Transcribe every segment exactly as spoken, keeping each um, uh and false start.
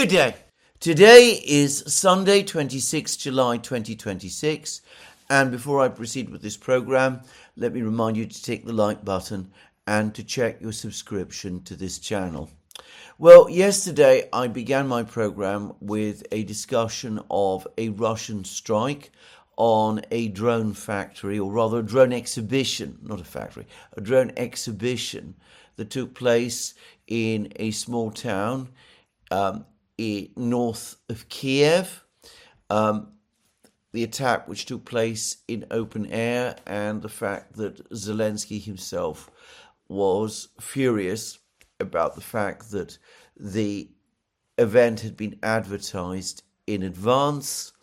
Good day. Today is Sunday, twenty-sixth of July, twenty twenty-six. And before I proceed with this program, let me remind you to tick the like button and to check your subscription to this channel. Well, yesterday I began my program with a discussion of a Russian strike on a drone factory, or rather a drone exhibition, not a factory, a drone exhibition that took place in a small town um, north of Kiev. Um, the attack which took place in open air, and the fact that Zelensky himself was furious about the fact that the event had been advertised in advance,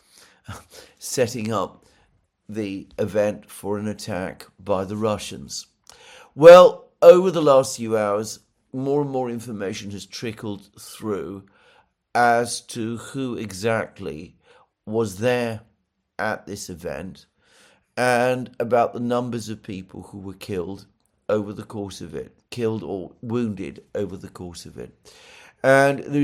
setting up the event for an attack by the Russians. Well, over the last few hours, more and more information has trickled through as to who exactly was there at this event and about the numbers of people who were killed over the course of it, killed or wounded over the course of it. And the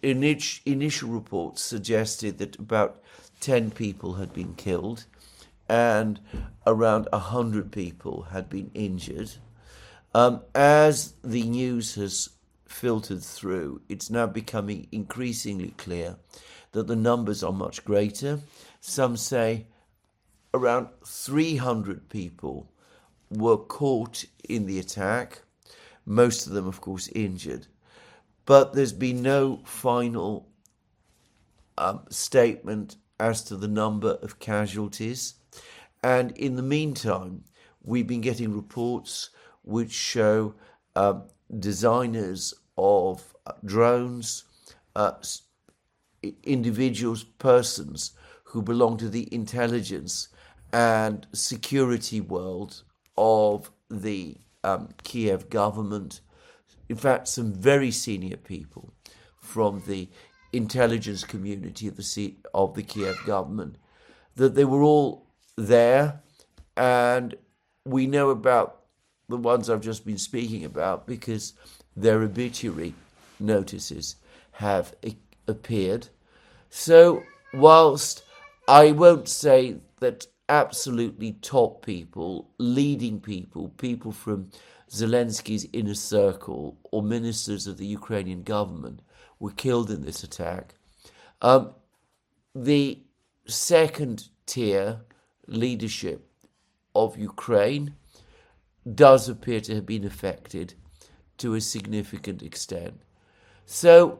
initial reports suggested that about ten people had been killed and around one hundred people had been injured. Um, as the news has filtered through, it's now becoming increasingly clear that the numbers are much greater. Some say around three hundred people were caught in the attack, most of them, of course, injured. But there's been no final um, statement as to the number of casualties. And in the meantime, we've been getting reports which show um, designers of drones, uh, individuals, persons who belong to the intelligence and security world of the um, Kiev government. In fact, some very senior people from the intelligence community of the, of the Kiev government, that they were all there. And we know about the ones I've just been speaking about because their obituary notices have appeared. So whilst I won't say that absolutely top people, leading people, people from Zelensky's inner circle or ministers of the Ukrainian government were killed in this attack, um, the second tier leadership of Ukraine does appear to have been affected to a significant extent. So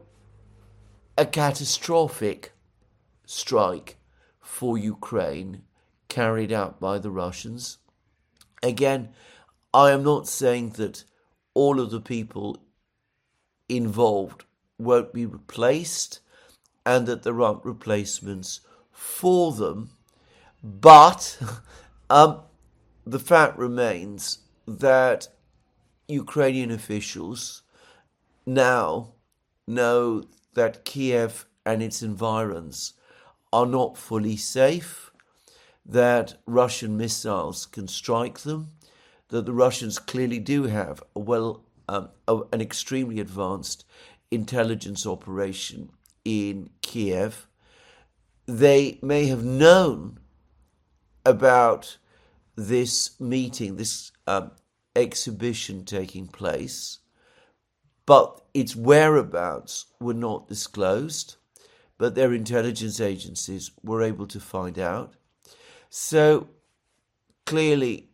a catastrophic strike for Ukraine carried out by the Russians. Again, I am not saying that all of the people involved won't be replaced and that there aren't replacements for them, but um, the fact remains that Ukrainian officials now know that Kiev and its environs are not fully safe, that Russian missiles can strike them, that the Russians clearly do have a well, um, a, an extremely advanced intelligence operation in Kiev. They may have known about this meeting, this um, exhibition taking place, but its whereabouts were not disclosed, but their intelligence agencies were able to find out. So clearly,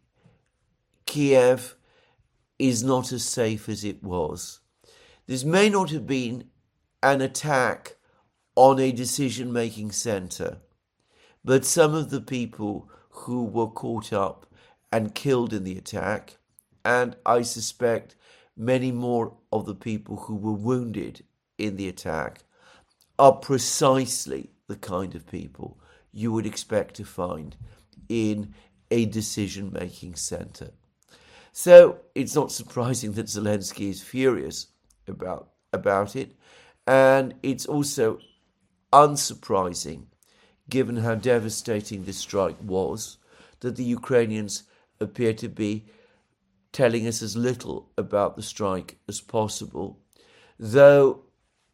Kiev is not as safe as it was. This may not have been an attack on a decision-making centre, but some of the people who were caught up and killed in the attack, and I suspect many more of the people who were wounded in the attack, are precisely the kind of people you would expect to find in a decision-making centre. So it's not surprising that Zelensky is furious about, about it, and it's also unsurprising, given how devastating this strike was, that the Ukrainians appear to be telling us as little about the strike as possible, though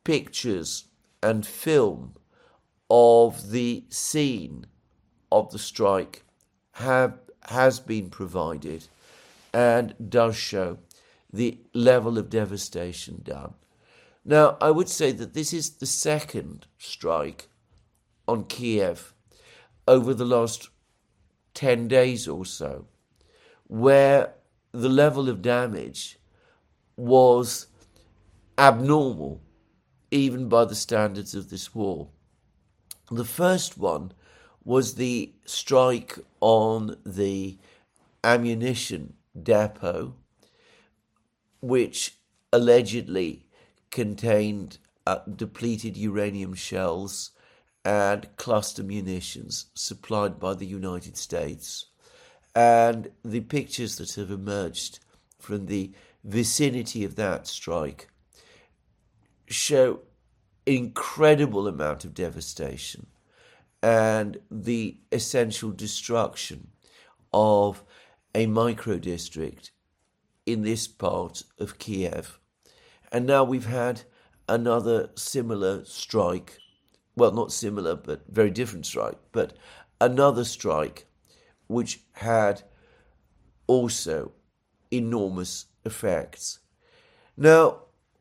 pictures and film of the scene of the strike have has been provided and does show the level of devastation done. Now, I would say that this is the second strike on Kiev over the last ten days or so, where the level of damage was abnormal, even by the standards of this war. The first one was the strike on the ammunition depot, which allegedly contained uh, depleted uranium shells and cluster munitions supplied by the United States. And the pictures that have emerged from the vicinity of that strike show an incredible amount of devastation and the essential destruction of a micro-district in this part of Kiev. And now we've had another similar strike, well, not similar, but very different strike, but another strike which had also enormous effects. Now,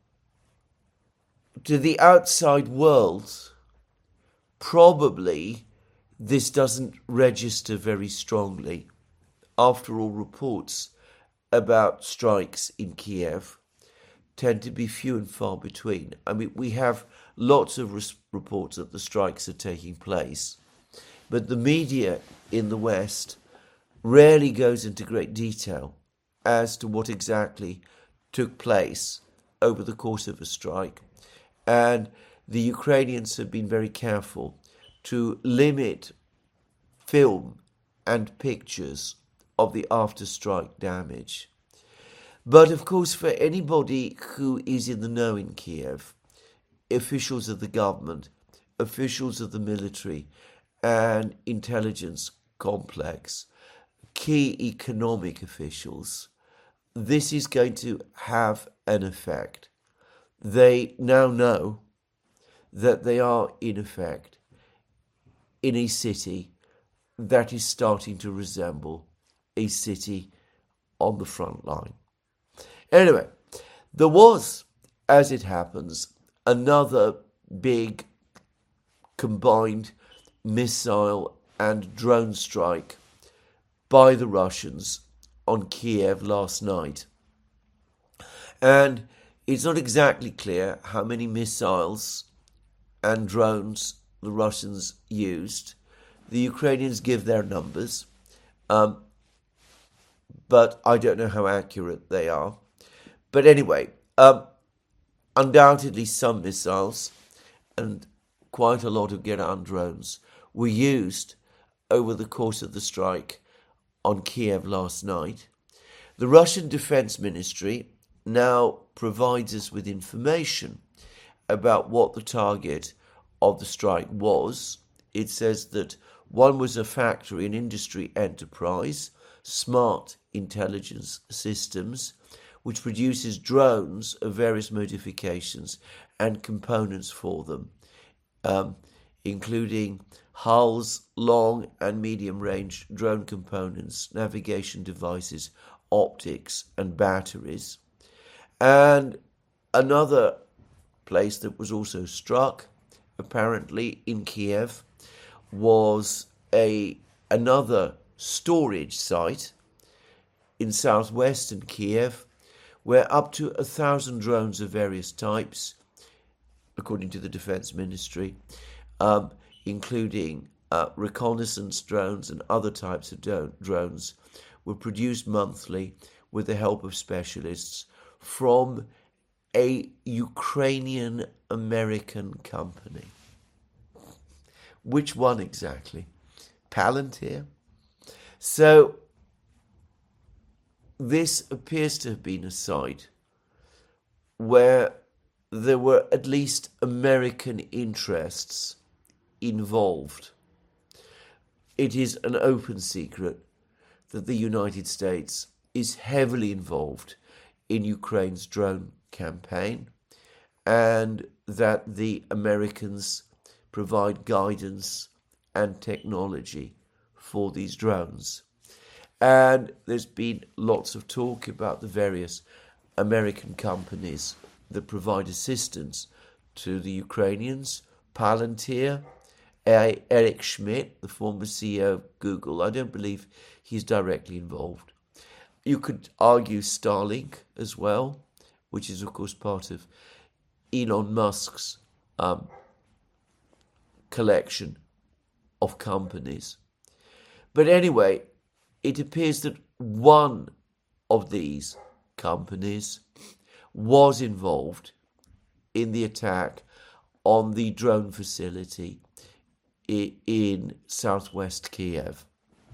to the outside world, probably this doesn't register very strongly. After all, reports about strikes in Kiev tend to be few and far between. I mean, we have lots of res- reports that the strikes are taking place, but the media in the West rarely goes into great detail as to what exactly took place over the course of a strike. And the Ukrainians have been very careful to limit film and pictures of the after-strike damage. But of course, for anybody who is in the know in Kiev, officials of the government, officials of the military and intelligence complex, key economic officials, this is going to have an effect. They now know that they are, in effect, in a city that is starting to resemble a city on the front line. Anyway, there was, as it happens, another big combined missile and drone strike by the Russians on Kiev last night. And it's not exactly clear how many missiles and drones the Russians used. The Ukrainians give their numbers, um, but I don't know how accurate they are. But anyway, um, undoubtedly some missiles and quite a lot of Geran drones were used over the course of the strike on Kiev last night. The Russian Defense Ministry now provides us with information about what the target of the strike was. It says that one was a factory, an industry enterprise, Smart Intelligence Systems, which produces drones of various modifications and components for them, um, including hulls, long and medium-range drone components, navigation devices, optics, and batteries. And another place that was also struck, apparently in Kiev, was a another storage site in southwestern Kiev, where up to a thousand drones of various types, according to the Defense Ministry, um, including uh, reconnaissance drones and other types of do- drones, were produced monthly with the help of specialists from a Ukrainian-American company. Which one exactly? Palantir? So this appears to have been a site where there were at least American interests involved. It is an open secret that the United States is heavily involved in Ukraine's drone campaign, and that the Americans provide guidance and technology for these drones. And there's been lots of talk about the various American companies that provide assistance to the Ukrainians. Palantir, Eric Schmidt, the former C E O of Google, I don't believe he's directly involved. You could argue Starlink as well, which is of course part of Elon Musk's um, collection of companies. But anyway, it appears that one of these companies was involved in the attack on the drone facility in southwest Kiev.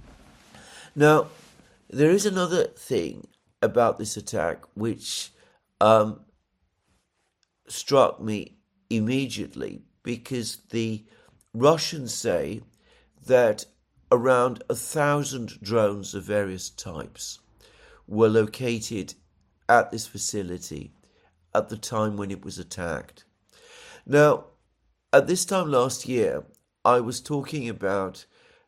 Now, there is another thing about this attack which um, struck me immediately, because the Russians say that around a thousand drones of various types were located at this facility at the time when it was attacked. Now, at this time last year, I was talking about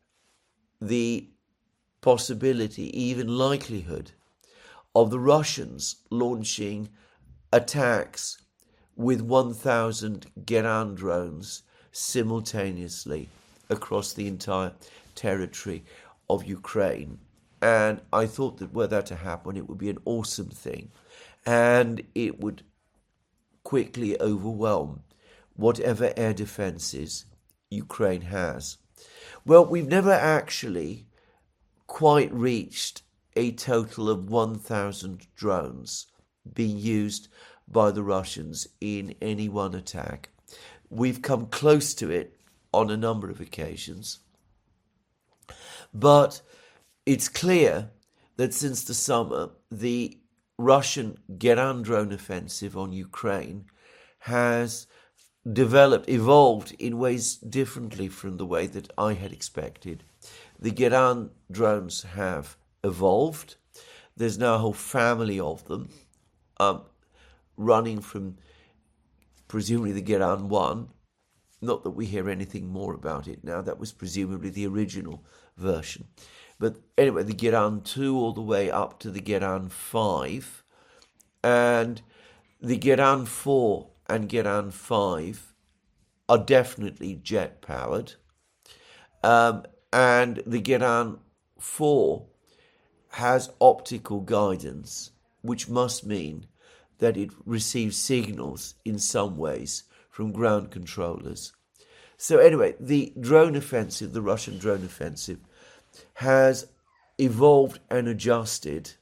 the possibility, even likelihood, of the Russians launching attacks with one thousand Geran drones simultaneously across the entire territory of Ukraine. And I thought that were that to happen, it would be an awesome thing. And it would quickly overwhelm whatever air defenses Ukraine has. Well, we've never actually quite reached a total of one thousand drones being used by the Russians in any one attack. We've come close to it on a number of occasions. But it's clear that since the summer, the Russian Geran drone offensive on Ukraine has developed, evolved in ways differently from the way that I had expected. The Geran drones have evolved. There's now a whole family of them, um, running from presumably the Geran one. Not that we hear anything more about it now. That was presumably the original version. But anyway, the Geran two all the way up to the Geran five. And the Geran four and Geran five are definitely jet-powered. Um, and the Geran four has optical guidance, which must mean that it receives signals in some ways from ground controllers. So anyway, the drone offensive, the Russian drone offensive, has evolved and adjusted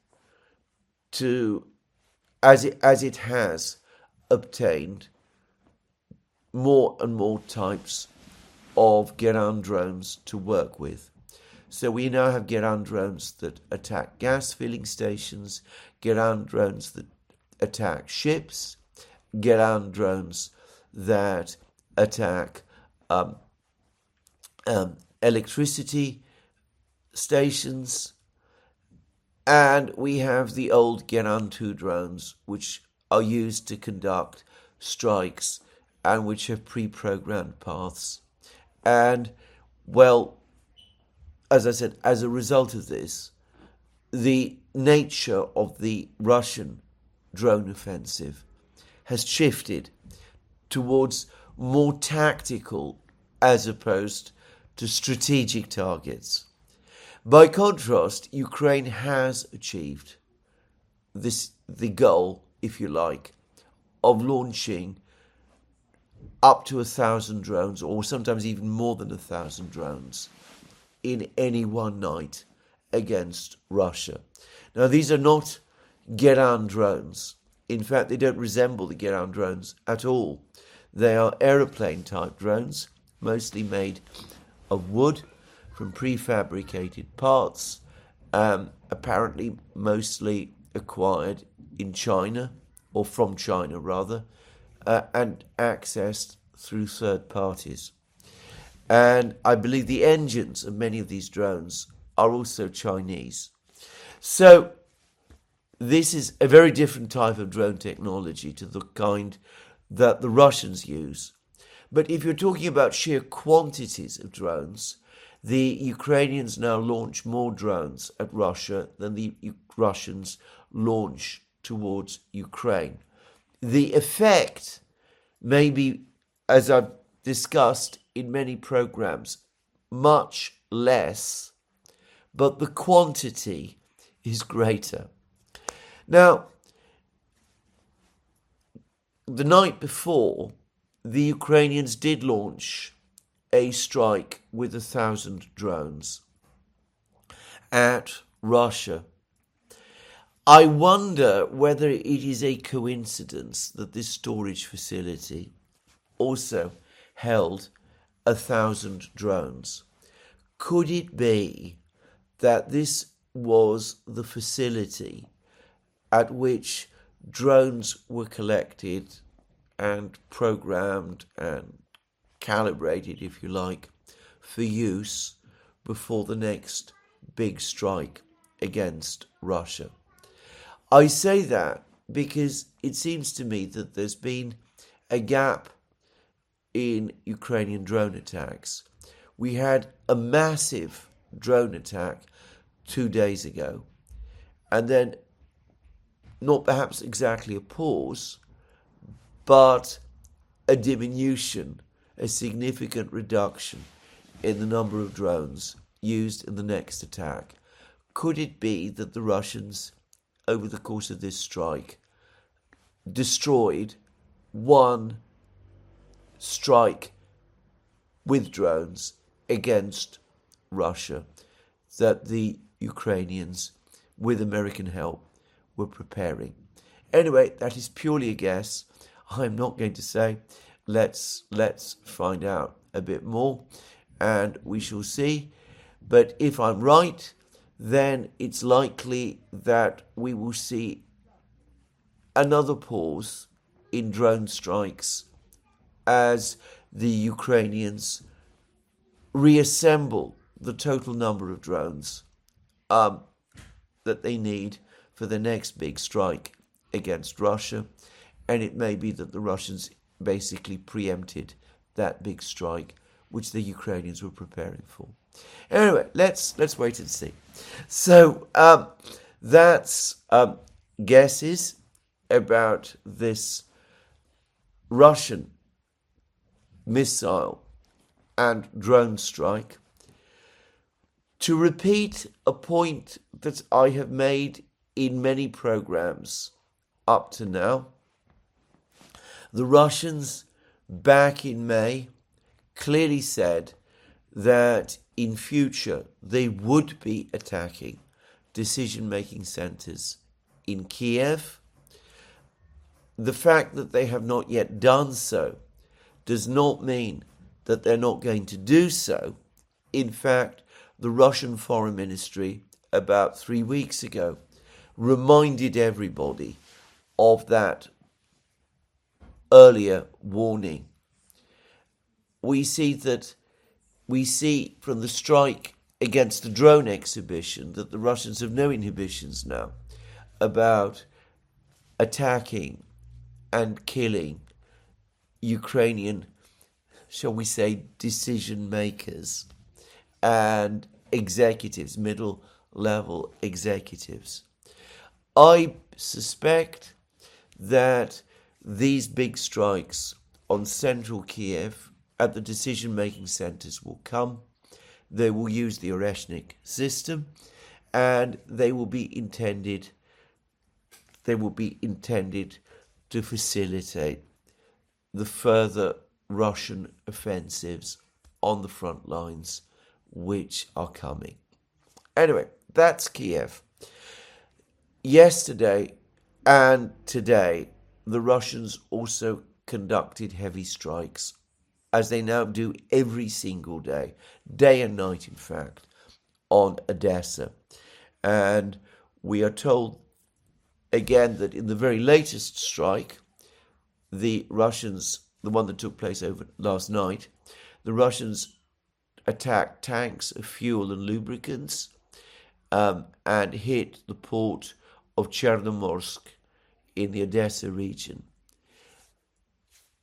to, as it, as it has obtained more and more types of Geran drones to work with. So we now have Geran drones that attack gas filling stations, Geran drones that attack ships, Geran drones that attack um, um, electricity stations, and we have the old Geran two drones, which are used to conduct strikes and which have pre-programmed paths. And, well, as I said, as a result of this, the nature of the Russian drone offensive has shifted towards more tactical as opposed to strategic targets. By contrast, Ukraine has achieved this, the goal, if you like, of launching up to a thousand drones, or sometimes even more than a thousand drones, in any one night against Russia. Now, these are not Geran drones. In fact, they don't resemble the Geran drones at all. They are aeroplane-type drones, mostly made of wood from prefabricated parts, um, apparently mostly acquired in China, or from China rather, uh, and accessed through third parties. And I believe the engines of many of these drones are also Chinese. So this is a very different type of drone technology to the kind that the Russians use. But if you're talking about sheer quantities of drones, the Ukrainians now launch more drones at Russia than the U- Russians launch towards Ukraine. The effect may be, as I've discussed in many programs, much less, but the quantity is greater. Now, the night before, the Ukrainians did launch a strike with a thousand drones at Russia. I wonder whether it is a coincidence that this storage facility also held a thousand drones. Could it be that this was the facility at which drones were collected and programmed and calibrated, if you like, for use before the next big strike against Russia? I say that because it seems to me that there's been a gap in Ukrainian drone attacks. We had a massive drone attack two days ago, and then not perhaps exactly a pause, but a diminution, a significant reduction in the number of drones used in the next attack. Could it be that the Russians, over the course of this strike, destroyed one strike with drones against Russia that the Ukrainians, with American help, were preparing? Anyway, that is purely a guess. I'm not going to say. Let's let's find out a bit more, and we shall see. But if I'm right, then it's likely that we will see another pause in drone strikes as the Ukrainians reassemble the total number of drones um, that they need for the next big strike against Russia. And it may be that the Russians basically preempted that big strike, which the Ukrainians were preparing for. Anyway, let's let's wait and see. So um, that's um, guesses about this Russian missile and drone strike. To repeat a point that I have made in many programs up to now, the Russians back in May clearly said that in future they would be attacking decision-making centers in Kiev. The fact that they have not yet done so does not mean that they're not going to do so. In fact, the Russian Foreign Ministry about three weeks ago reminded everybody of that earlier warning. We see that we see from the strike against the drone exhibition that the Russians have no inhibitions now about attacking and killing Ukrainian, shall we say, decision makers and executives, middle level executives. I suspect that these big strikes on central Kiev at the decision-making centers will come. They will use the Oreshnik system, and they will be intended. They will be intended to facilitate the further Russian offensives on the front lines, which are coming. Anyway, that's Kiev. Yesterday and today, the Russians also conducted heavy strikes, as they now do every single day, day and night, in fact, on Odessa. And we are told again that in the very latest strike, the Russians, the one that took place over last night, the Russians attacked tanks of fuel and lubricants um, and hit the port of Chernomorsk in the Odessa region.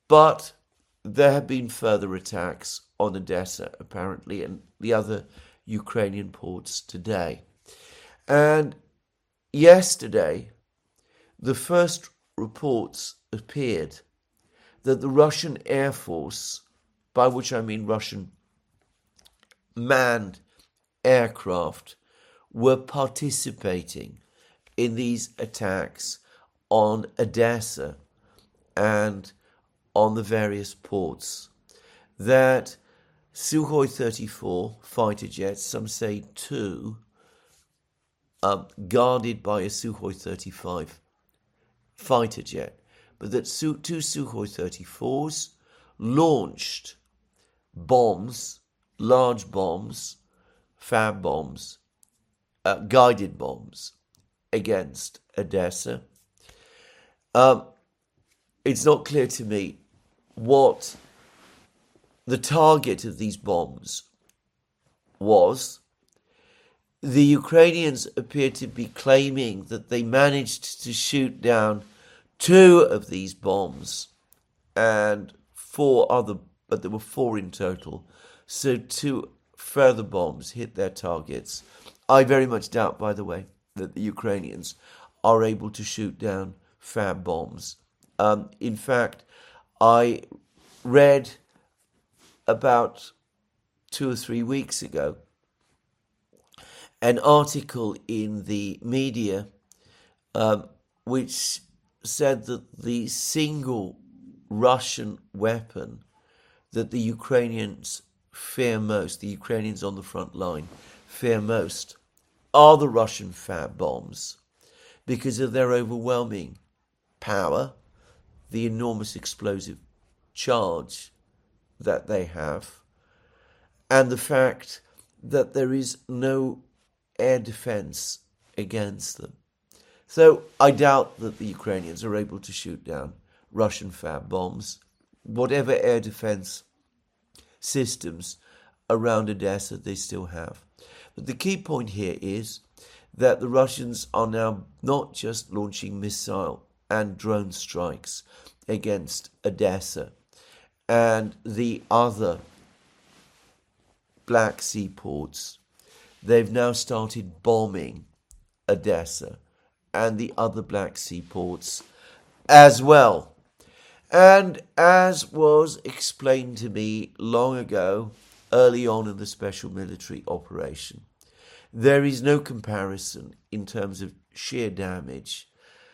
But there have been further attacks on Odessa, apparently, and the other Ukrainian ports today. And yesterday, the first reports appeared that the Russian Air Force, by which I mean Russian manned aircraft, were participating in these attacks on Odessa and on the various ports. That Sukhoi thirty-four fighter jets, some say two, uh, guarded by a Sukhoi thirty-five fighter jet, but that two Sukhoi thirty-fours launched bombs, large bombs, fab bombs, uh, guided bombs against Odessa. Um, it's not clear to me what the target of these bombs was. The Ukrainians appear to be claiming that they managed to shoot down two of these bombs and four other, but there were four in total. So two further bombs hit their targets. I very much doubt, by the way, that the Ukrainians are able to shoot down fab bombs. Um, in fact, I read about two or three weeks ago an article in the media um, which said that the single Russian weapon that the Ukrainians fear most, the Ukrainians on the front line fear most, are the Russian fab bombs because of their overwhelming power, the enormous explosive charge that they have, and the fact that there is no air defense against them. So I doubt that the Ukrainians are able to shoot down Russian fab bombs, whatever air defense systems around Odessa they still have. But the key point here is that the Russians are now not just launching missile and drone strikes against Odessa and the other Black Sea ports. They've now started bombing Odessa and the other Black Sea ports as well. And as was explained to me long ago, early on in the special military operation, there is no comparison in terms of sheer damage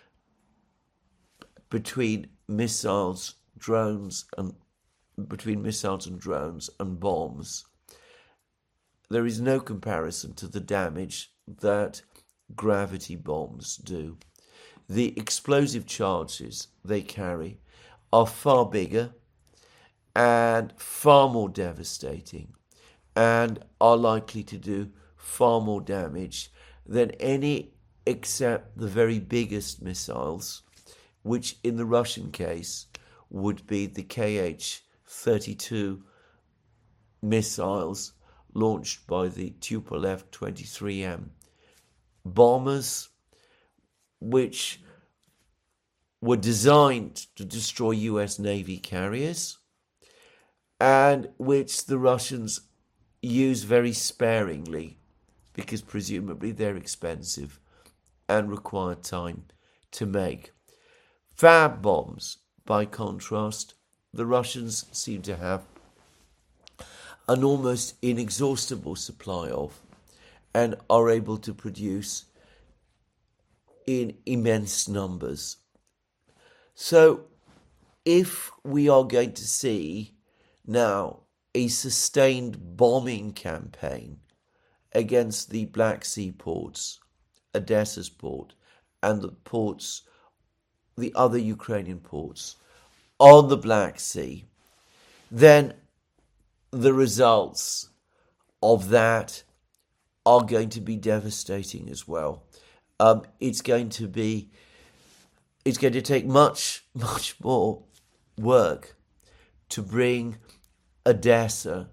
between missiles, drones, and between missiles and drones and bombs. There is no comparison to the damage that gravity bombs do. The explosive charges they carry are far bigger and far more devastating and are likely to do far more damage than any except the very biggest missiles, which in the Russian case would be the K H thirty-two missiles launched by the Tupolev twenty-three M bombers, which were designed to destroy U S Navy carriers and which the Russians use very sparingly because presumably they're expensive and require time to make. Fab bombs, by contrast, the Russians seem to have an almost inexhaustible supply of and are able to produce in immense numbers. So if we are going to see now a sustained bombing campaign against the Black Sea ports, Odessa's port, and the ports, the other Ukrainian ports on the Black Sea, then the results of that are going to be devastating as well. Um, it's going to be, it's going to take much, much more work to bring Odessa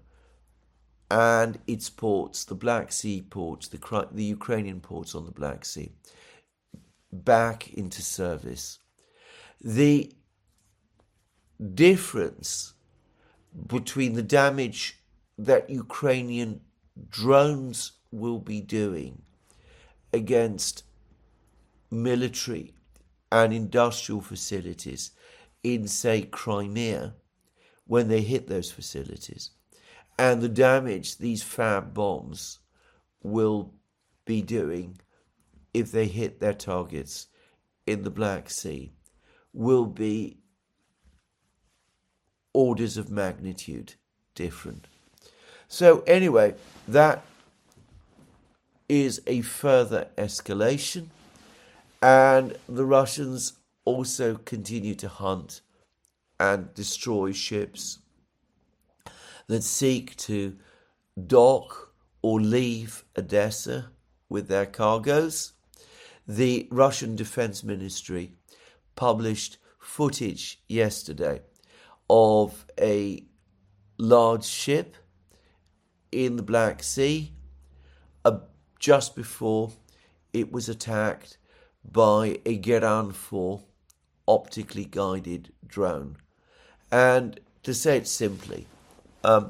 and its ports, the Black Sea ports, the, the Ukrainian ports on the Black Sea, back into service. The difference between the damage that Ukrainian drones will be doing against military and industrial facilities in, say, Crimea, when they hit those facilities, and the damage these fab bombs will be doing if they hit their targets in the Black Sea, will be orders of magnitude different. So anyway, that is a further escalation, and the Russians also continue to hunt and destroy ships that seek to dock or leave Odessa with their cargoes. The Russian Defense Ministry published footage yesterday of a large ship in the Black Sea uh, just before it was attacked by a Geran four optically guided drone. And to say it simply, um,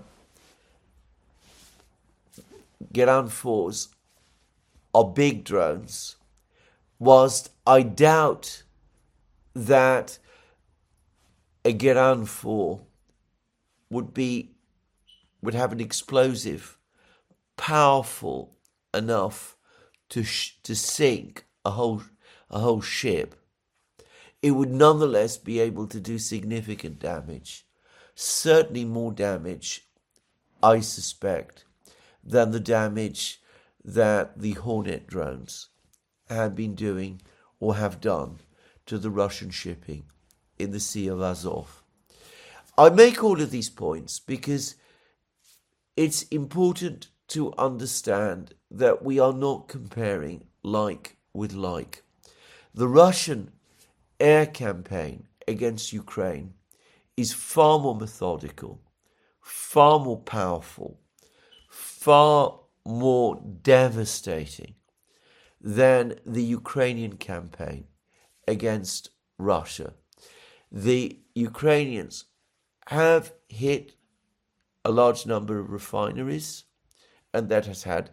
Geran fours are big drones, whilst I doubt that a Geran four would be would have an explosive powerful enough to sh- to sink a whole a whole ship. It would nonetheless be able to do significant damage, certainly more damage, I suspect, than the damage that the Hornet drones have been doing or have done to the Russian shipping in the Sea of Azov. I make all of these points because it's important to understand that we are not comparing like with like. The Russian air campaign against Ukraine is far more methodical, far more powerful, far more devastating than the Ukrainian campaign against Russia. The Ukrainians have hit a large number of refineries, and that has had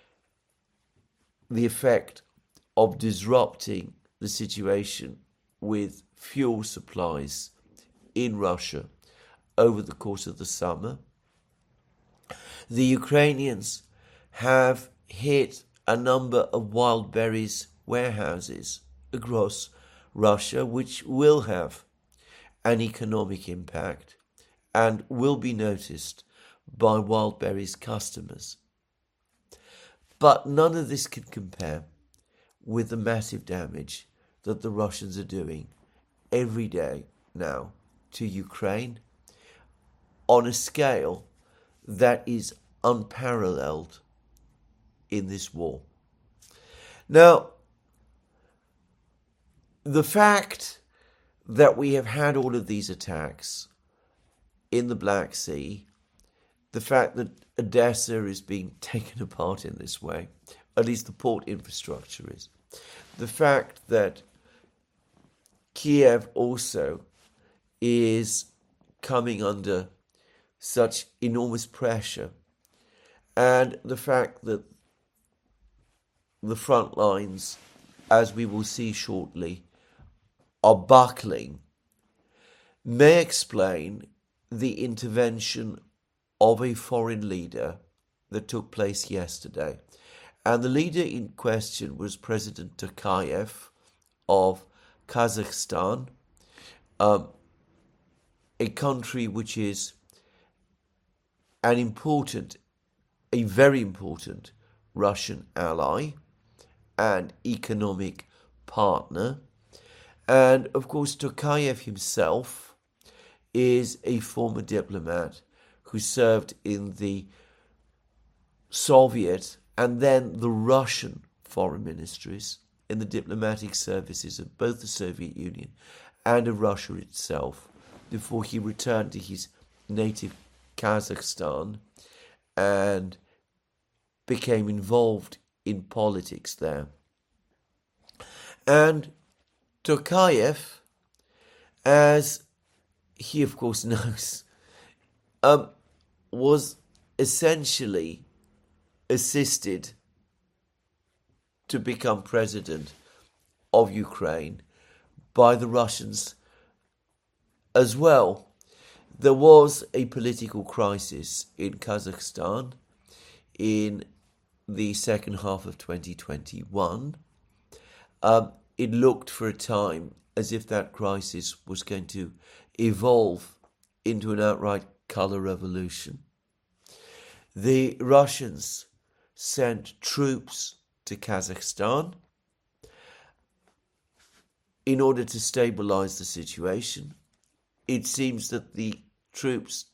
the effect of disrupting the situation with fuel supplies in Russia over the course of the summer. The Ukrainians have hit a number of wild berries warehouses across Russia, which will have an economic impact and will be noticed by wild berries customers. But none of this can compare with the massive damage that the Russians are doing every day now to Ukraine on a scale that is unparalleled in this war. Now, the fact that we have had all of these attacks in the Black Sea, the fact that Odessa is being taken apart in this way, at least the port infrastructure is, the fact that Kiev also is coming under such enormous pressure, and the fact that the front lines, as we will see shortly, are buckling, may explain the intervention of a foreign leader that took place yesterday. And the leader in question was President Tokayev of Kazakhstan, um, a country which is an important, a very important Russian ally and economic partner. And of course, Tokayev himself is a former diplomat who served in the Soviet and then the Russian foreign ministries, in the diplomatic services of both the Soviet Union and of Russia itself, before he returned to his native Kazakhstan and became involved in politics there. And Tokayev, as he of course knows, um, was essentially assisted to become president of Ukraine by the Russians as well. There was a political crisis in Kazakhstan in the second half of twenty twenty-one. Um, it looked for a time as if that crisis was going to evolve into an outright colour revolution. The Russians sent troops to Kazakhstan in order to stabilise the situation. It seems that the troops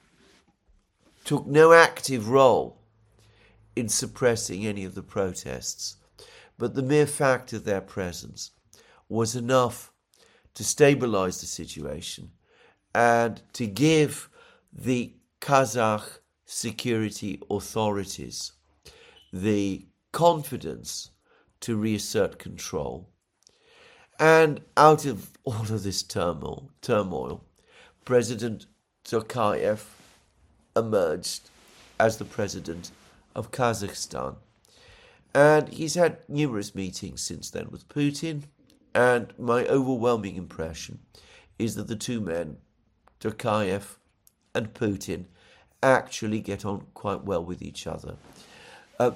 took no active role in suppressing any of the protests, but the mere fact of their presence was enough to stabilise the situation and to give the Kazakh security authorities the confidence to reassert control. And out of all of this turmoil, turmoil, President Tokayev emerged as the president of Kazakhstan. And he's had numerous meetings since then with Putin, and my overwhelming impression is that the two men, Tokayev and Putin, actually get on quite well with each other. Uh,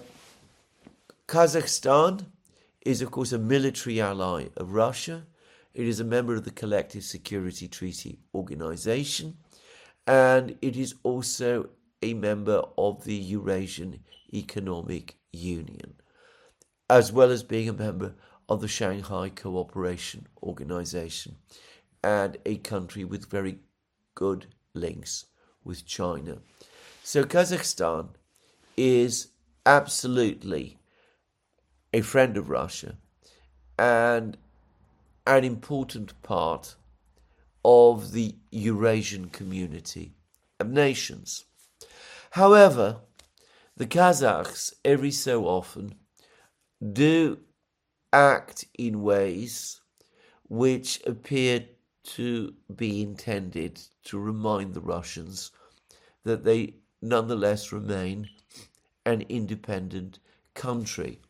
Kazakhstan is, of course, a military ally of Russia. It is a member of the Collective Security Treaty Organization, and it is also a member of the Eurasian Economic Union, as well as being a member of the Shanghai Cooperation Organization, and a country with very good links with China. So Kazakhstan is absolutely a friend of Russia and an important part of the Eurasian community of nations. However, the Kazakhs every so often do act in ways which appear to be intended to remind the Russians that they nonetheless remain an independent country.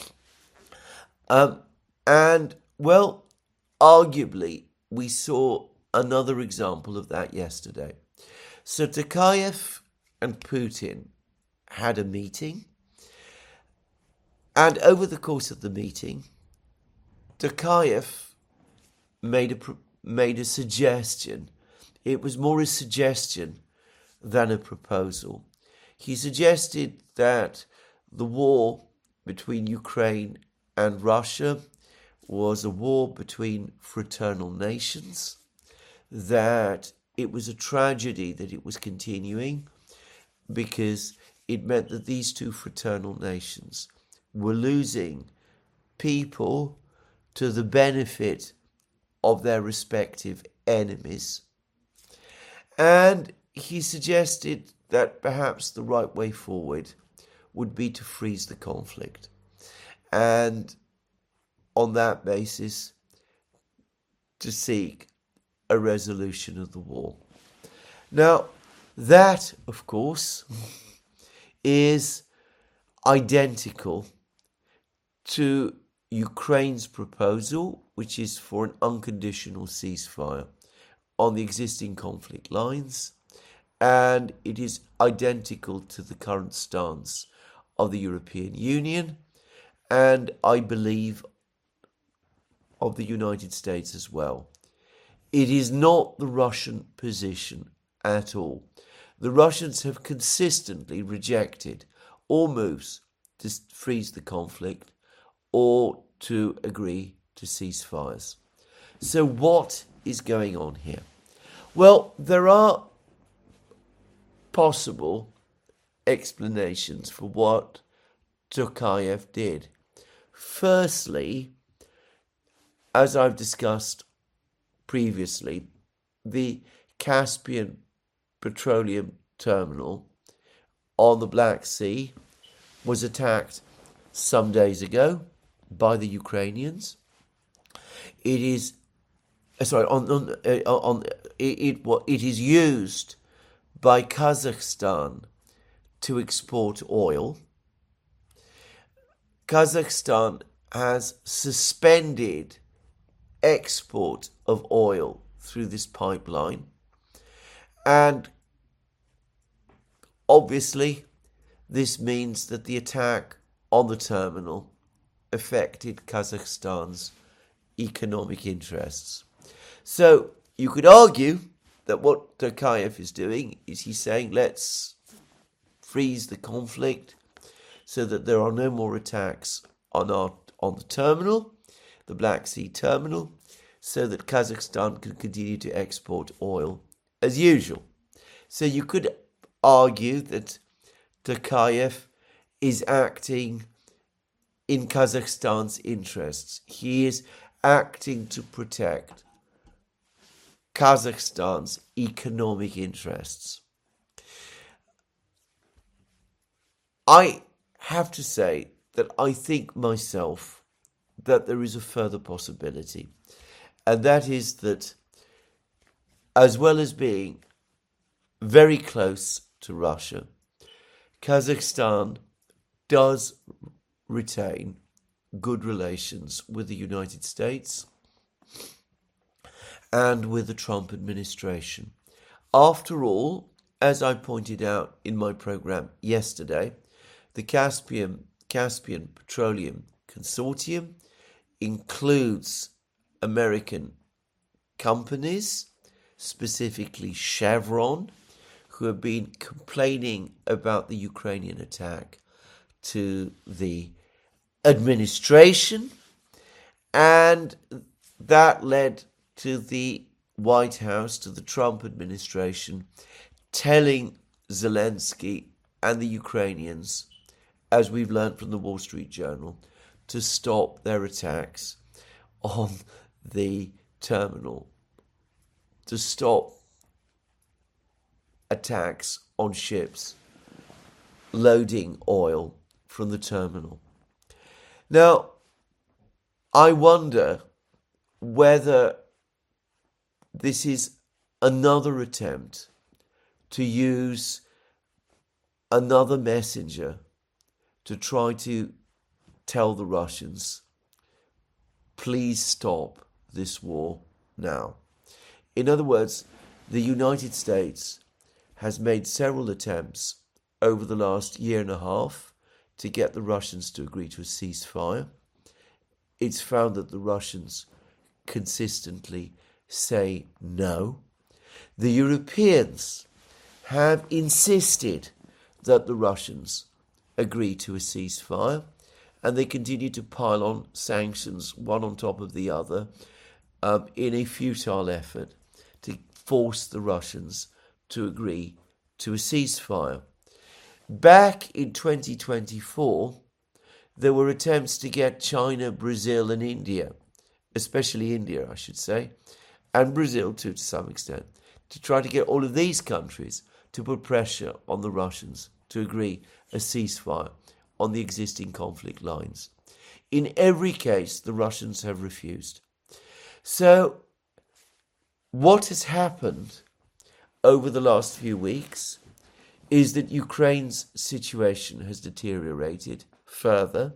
Um, and, well, arguably, we saw another example of that yesterday. So Tokayev and Putin had a meeting, and over the course of the meeting, Tokayev made a made a suggestion. It was more a suggestion than a proposal. He suggested that the war between Ukraine and Russia was a war between fraternal nations, that it was a tragedy that it was continuing because it meant that these two fraternal nations were losing people to the benefit of their respective enemies. And he suggested that perhaps the right way forward would be to freeze the conflict. And on that basis, to seek a resolution of the war. Now, that, of course, is identical to Ukraine's proposal, which is for an unconditional ceasefire on the existing conflict lines, and it is identical to the current stance of the European Union, and I believe of the United States as well. It is not the Russian position at all. The Russians have consistently rejected all moves to freeze the conflict or to agree to ceasefires. So what is going on here? Well, there are possible explanations for what Tokayev did. Firstly, as I've discussed previously, the Caspian petroleum terminal on the Black Sea was attacked some days ago by the Ukrainians. It is, sorry, on on, uh, on it, it, it is used by Kazakhstan to export oil. Kazakhstan has suspended export of oil through this pipeline, and obviously this means that the attack on the terminal affected Kazakhstan's economic interests. So you could argue that what Tokayev is doing is he's saying, let's freeze the conflict so that there are no more attacks on our on the terminal, the Black Sea terminal, so that Kazakhstan can continue to export oil as usual. So you could argue that Tokayev is acting in Kazakhstan's interests. He is acting to protect Kazakhstan's economic interests. I have to say that I think myself that there is a further possibility, and that is that as well as being very close to Russia, Kazakhstan does retain good relations with the United States and with the Trump administration. After all, as I pointed out in my program yesterday, the Caspian, Caspian Petroleum Consortium includes American companies, specifically Chevron, who have been complaining about the Ukrainian attack to the administration, and that led to the White House, to the Trump administration, telling Zelensky and the Ukrainians, as we've learned from the Wall Street Journal, to stop their attacks on the terminal, to stop attacks on ships loading oil from the terminal. Now, I wonder whether this is another attempt to use another messenger to try to tell the Russians, please stop this war now. In other words, the United States has made several attempts over the last year and a half to get the Russians to agree to a ceasefire. It's found that the Russians consistently say no. The Europeans have insisted that the Russians agree to a ceasefire, and they continue to pile on sanctions one on top of the other um, in a futile effort to force the Russians to agree to a ceasefire. Back in twenty twenty-four, there were attempts to get China, Brazil and India, especially India, I should say, and Brazil too to some extent, to try to get all of these countries to put pressure on the Russians to agree a ceasefire on the existing conflict lines. In every case, the Russians have refused. So, what has happened over the last few weeks is that Ukraine's situation has deteriorated further.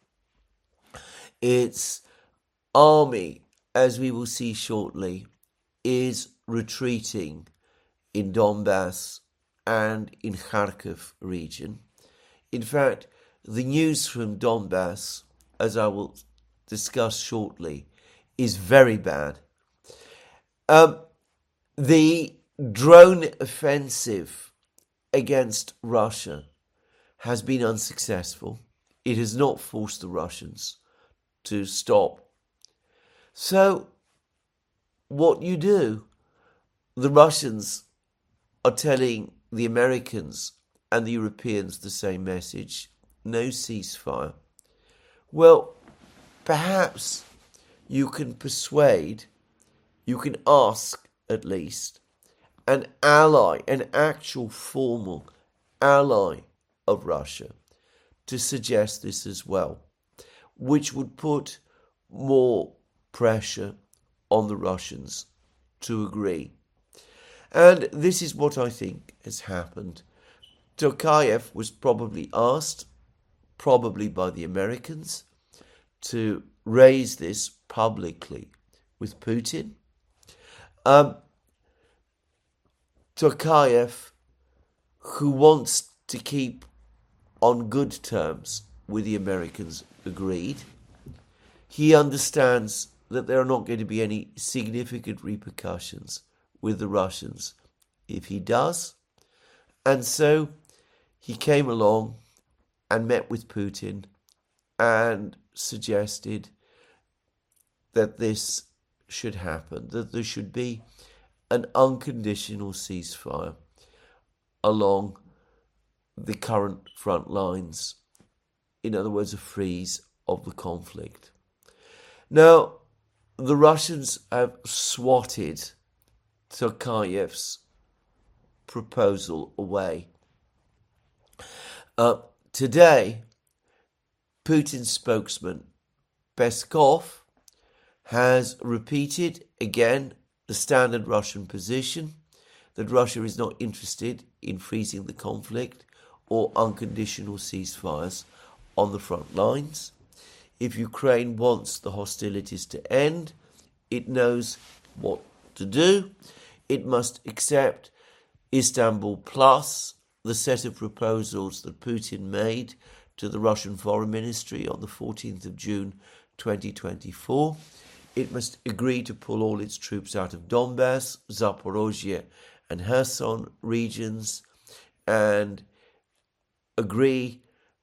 Its army, as we will see shortly, is retreating in Donbass and in Kharkiv region. In fact, the news from Donbass, as I will discuss shortly, is very bad. Um, the drone offensive against Russia has been unsuccessful. It has not forced the Russians to stop. So, what you do, the Russians are telling the Americans and the Europeans the same message, no ceasefire. Well, perhaps you can persuade, you can ask at least, an ally, an actual formal ally of Russia to suggest this as well, which would put more pressure on the Russians to agree. And this is what I think has happened. Tokayev was probably asked, probably by the Americans, to raise this publicly with Putin. Um, Tokayev, who wants to keep on good terms with the Americans, agreed. He understands that there are not going to be any significant repercussions with the Russians if he does. And so he came along and met with Putin and suggested that this should happen, that there should be an unconditional ceasefire along the current front lines. In other words, a freeze of the conflict. Now, the Russians have swatted Tokayev's proposal away. Uh, today, Putin's spokesman, Peskov, has repeated again the standard Russian position that Russia is not interested in freezing the conflict or unconditional ceasefires on the front lines. If Ukraine wants the hostilities to end, it knows what to do. It must accept Istanbul Plus, the set of proposals that Putin made to the Russian Foreign Ministry on the fourteenth of June twenty twenty-four. It must agree to pull all its troops out of Donbass, Zaporozhye and Kherson regions, and agree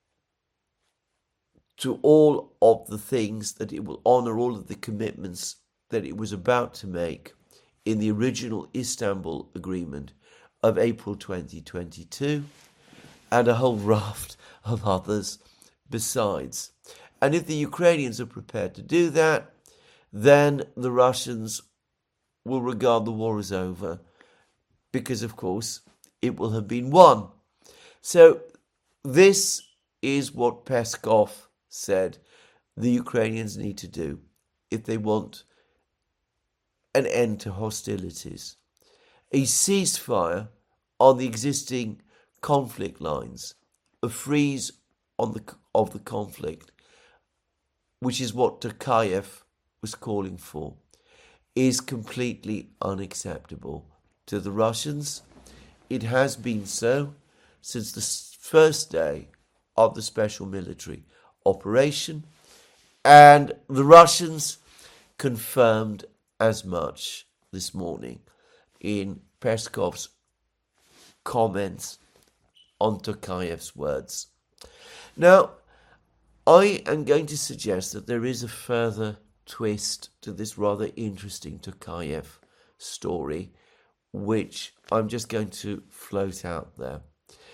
to all of the things that it will honour, all of the commitments that it was about to make in the original Istanbul Agreement of April twenty twenty-two, and a whole raft of others besides. And if the Ukrainians are prepared to do that, then the Russians will regard the war as over, because, of course, it will have been won. So this is what Peskov said the Ukrainians need to do if they want an end to hostilities. A ceasefire on the existing conflict lines, a freeze on the of the conflict, which is what Tokayev was calling for, is completely unacceptable to the Russians. It has been so since the first day of the special military operation, and the Russians confirmed as much this morning in Peskov's comments on Tokayev's words. Now, I am going to suggest that there is a further twist to this rather interesting Tokayev story, which I'm just going to float out there.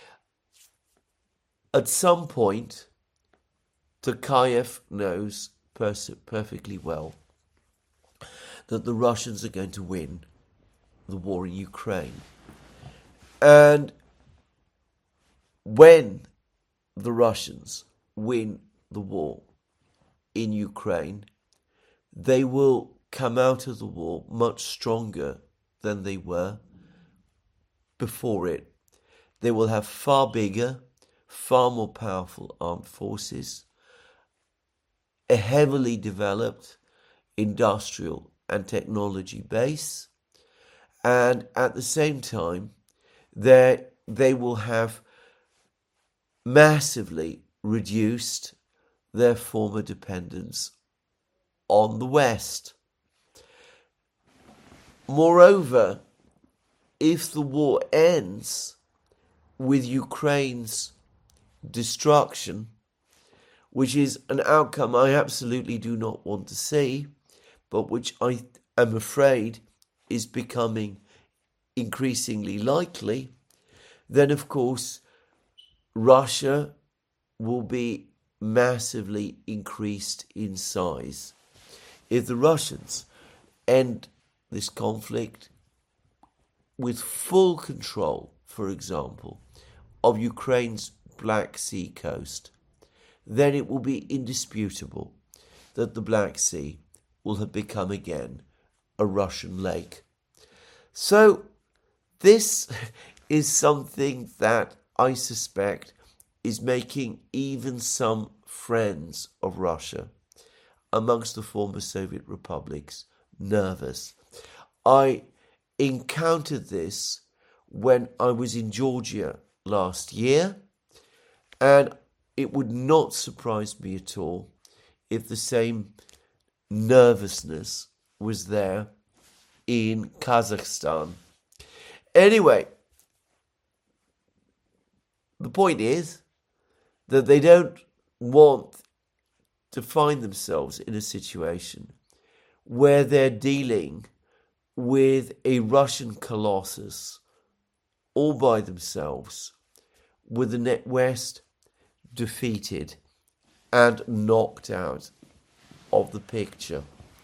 At some point, Tokayev knows pers- perfectly well that the Russians are going to win the war in Ukraine. And when the Russians win the war in Ukraine, they will come out of the war much stronger than they were before it. They will have far bigger, far more powerful armed forces, a heavily developed industrial and technology base, and at the same time, they will have massively reduced their former dependence on the West. Moreover, if the war ends with Ukraine's destruction, which is an outcome I absolutely do not want to see, but which I am afraid is becoming increasingly likely, then of course Russia will be massively increased in size. If the Russians end this conflict with full control, for example, of Ukraine's Black Sea coast, then it will be indisputable that the Black Sea will have become again a Russian lake. So This is something that I suspect is making even some friends of Russia amongst the former Soviet republics nervous. I encountered this when I was in Georgia last year, and it would not surprise me at all if the same nervousness was there in Kazakhstan. Anyway, the point is that they don't want to find themselves in a situation where they're dealing with a Russian colossus all by themselves, with the net West defeated and knocked out of the picture.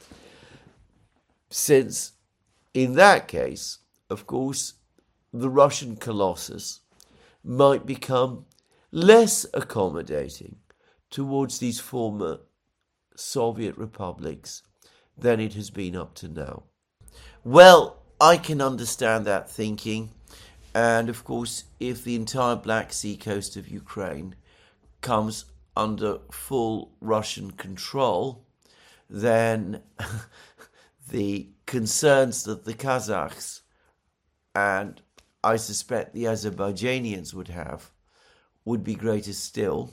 Since in that case, of course, the Russian colossus might become less accommodating towards these former Soviet republics than it has been up to now. Well, I can understand that thinking. And of course, if the entire Black Sea coast of Ukraine comes under full Russian control, then the concerns that the Kazakhs and I suspect the Azerbaijanians would have would be greater still.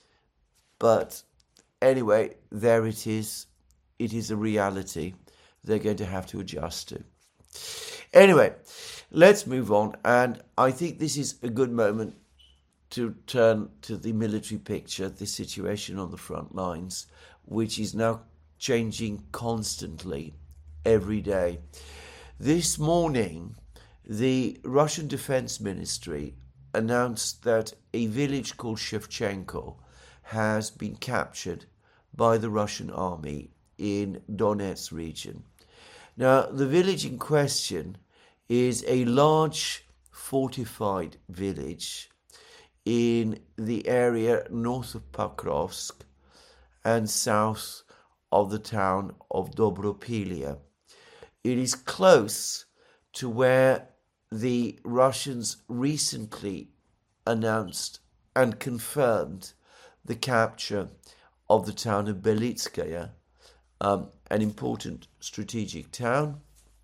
But anyway, there it is. It is a reality they're going to have to adjust to. Anyway, let's move on. And I think this is a good moment to turn to the military picture, the situation on the front lines, which is now changing constantly every day. This morning, the Russian Defense Ministry announced that a village called Shevchenko has been captured by the Russian army in Donetsk region. Now, the village in question is a large fortified village in the area north of Pokrovsk and south of the town of Dobropilia. It is close to where the Russians recently announced and confirmed the capture of the town of Belitskaya, um, an important strategic town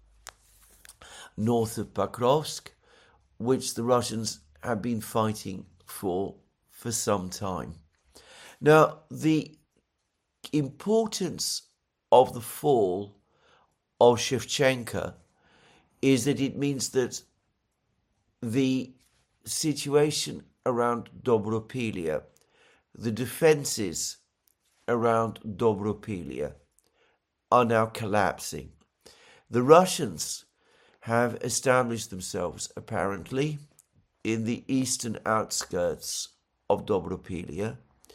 north of Pokrovsk, which the Russians have been fighting for for some time. Now, the importance of the fall of Shevchenko is that it means that the situation around Dobropilia, the defenses around Dobropilia, are now collapsing. The Russians have established themselves, apparently, in the eastern outskirts of Dobropilia,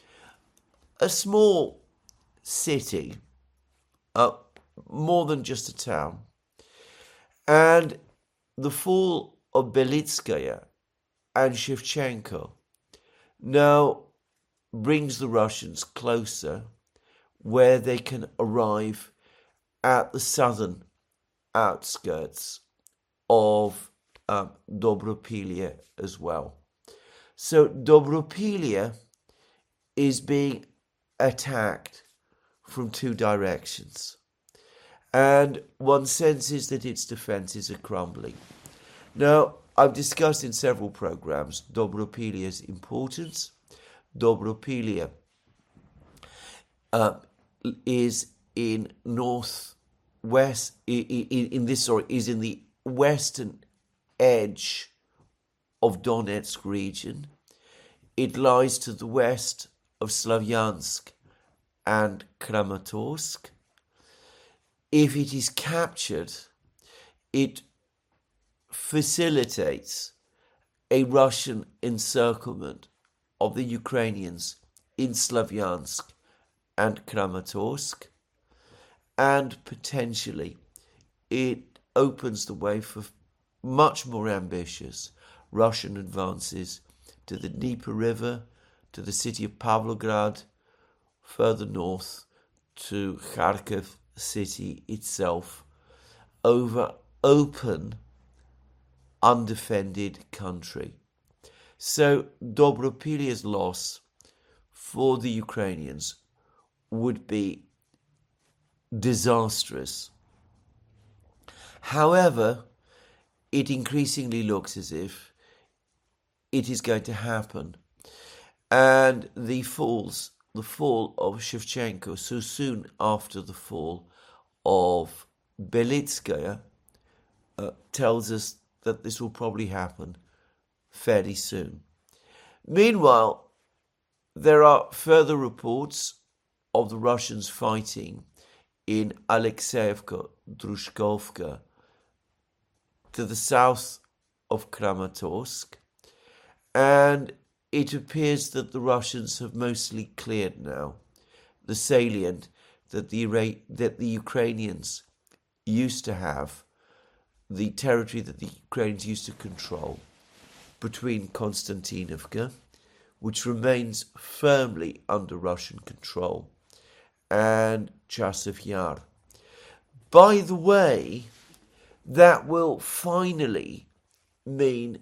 a small city, uh, more than just a town. And the fall of Belitskaya and Shevchenko now brings the Russians closer, where they can arrive at the southern outskirts of um, Dobropilia as well. So Dobropilia is being attacked from two directions, and one senses that its defenses are crumbling. Now, I've discussed in several programs Dobropilia's importance. Dobropilia uh, is in northwest, in, in, in this, sorry, is in the western edge of Donetsk region. It lies to the west of Slavyansk and Kramatorsk. If it is captured, it facilitates a Russian encirclement of the Ukrainians in Slavyansk and Kramatorsk, and potentially it opens the way for much more ambitious Russian advances to the Dnieper River, to the city of Pavlograd, further north to Kharkiv city itself, over open, undefended country. So Dobropilia's loss for the Ukrainians would be disastrous. However, it increasingly looks as if it is going to happen. And the falls, the fall of Shevchenko so soon after the fall of Belitskaya uh, tells us that this will probably happen fairly soon. Meanwhile, there are further reports of the Russians fighting in Alexeyevka, Drushkovka, to the south of Kramatorsk, and it appears that the Russians have mostly cleared now the salient that the that the Ukrainians used to have, the territory that the Ukrainians used to control between Konstantinovka, which remains firmly under Russian control, and Chasiv Yar. By the way, that will finally mean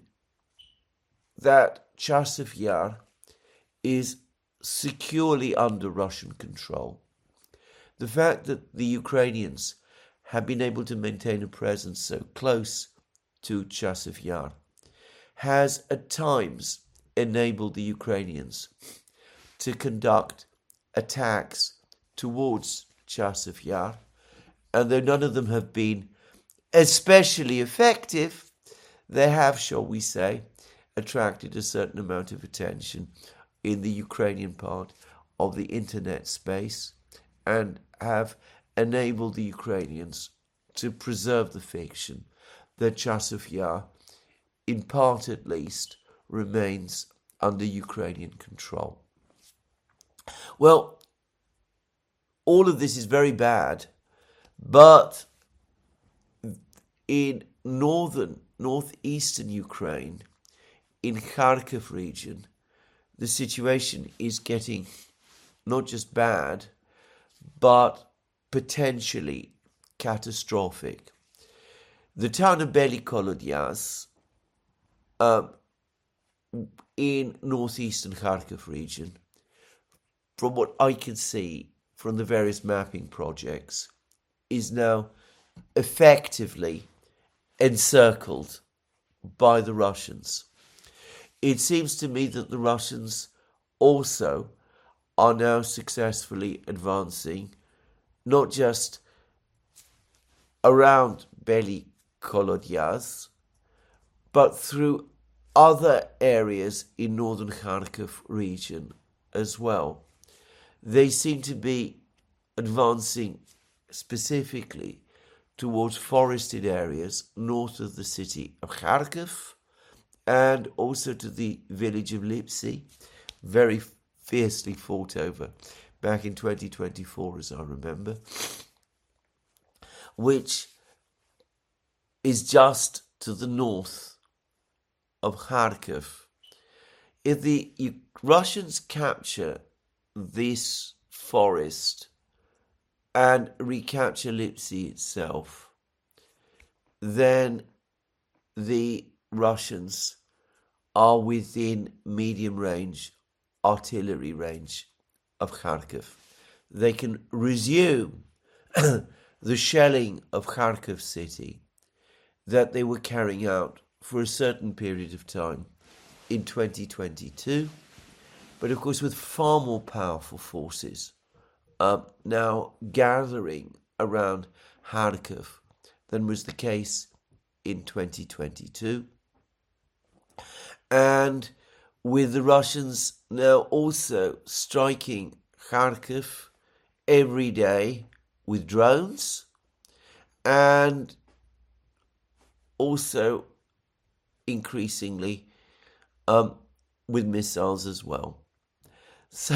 that Chasiv Yar is securely under Russian control. The fact that the Ukrainians have been able to maintain a presence so close to Chasiv Yar has at times enabled the Ukrainians to conduct attacks towards Chasiv Yar, and though none of them have been especially effective, they have, shall we say, attracted a certain amount of attention in the Ukrainian part of the internet space and have enabled the Ukrainians to preserve the fiction that Chasiv Yar, in part at least, remains under Ukrainian control. Well, all of this is very bad, but in northern, northeastern Ukraine, in Kharkiv region, the situation is getting not just bad, but potentially catastrophic. The town of Bely-Kolodyaz, uh, in northeastern Kharkiv region, from what I can see from the various mapping projects, is now effectively encircled by the Russians. It seems to me that the Russians also are now successfully advancing, not just around Bely-Kolodyaz, but through other areas in northern Kharkiv region as well. They seem to be advancing specifically towards forested areas north of the city of Kharkiv, and also to the village of Lipsy, very fiercely fought over back in twenty twenty-four, as I remember, which is just to the north of Kharkiv. If the Russians capture this forest and recapture Lipsy itself, then the Russians are within medium range artillery range of Kharkiv. They can resume the shelling of Kharkiv city that they were carrying out for a certain period of time in twenty twenty-two, but of course with far more powerful forces uh, now gathering around Kharkiv than was the case in twenty twenty-two. And with the Russians now also striking Kharkiv every day with drones and also increasingly um, with missiles as well. So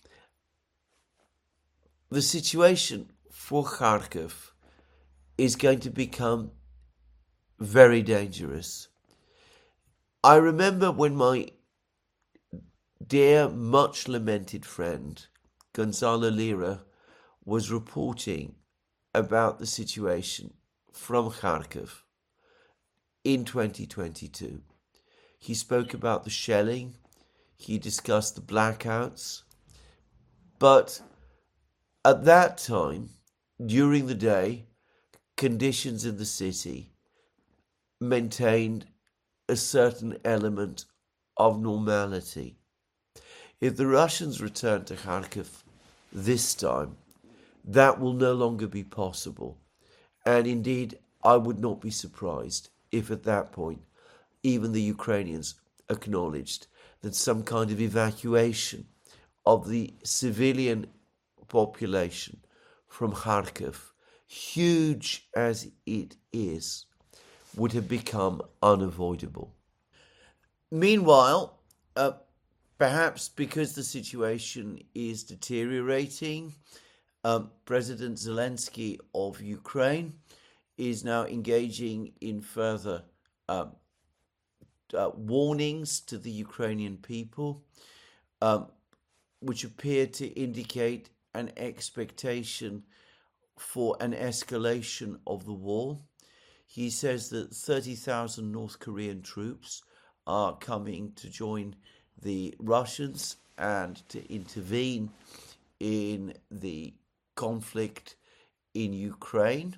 the situation for Kharkiv is going to become very dangerous. I remember when my dear, much lamented friend, Gonzalo Lira, was reporting about the situation from Kharkiv. in twenty twenty-two. He spoke about the shelling, he discussed the blackouts, but at that time, during the day, conditions in the city maintained a certain element of normality. If the Russians return to Kharkiv this time, that will no longer be possible. And indeed, I would not be surprised if at that point, even the Ukrainians acknowledged that some kind of evacuation of the civilian population from Kharkiv, huge as it is, would have become unavoidable. Meanwhile, uh, perhaps because the situation is deteriorating, um, President Zelensky of Ukraine is now engaging in further um, uh, warnings to the Ukrainian people, um, which appear to indicate an expectation for an escalation of the war. He says that thirty thousand North Korean troops are coming to join the Russians and to intervene in the conflict in Ukraine.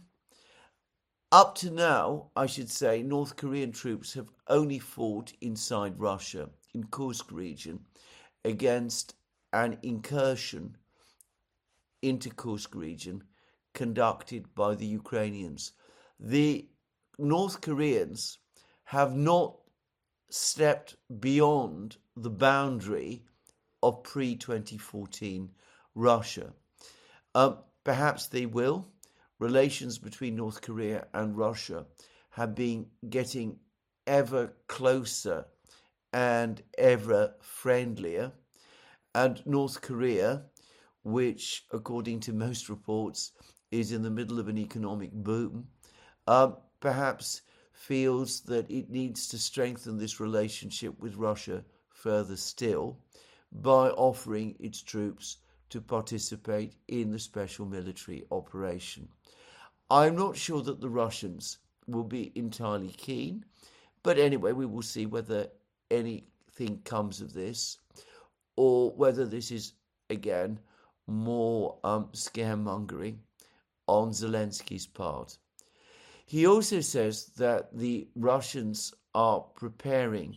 Up to now, I should say, North Korean troops have only fought inside Russia, in Kursk region, against an incursion into Kursk region conducted by the Ukrainians. The North Koreans have not stepped beyond the boundary of pre twenty fourteen Russia. Um, perhaps they will. Relations between North Korea and Russia have been getting ever closer and ever friendlier. And North Korea, which, according to most reports, is in the middle of an economic boom, uh, perhaps feels that it needs to strengthen this relationship with Russia further still by offering its troops to participate in the special military operation. I'm not sure that the Russians will be entirely keen, but anyway, we will see whether anything comes of this or whether this is, again, more um, scaremongering on Zelensky's part. He also says that the Russians are preparing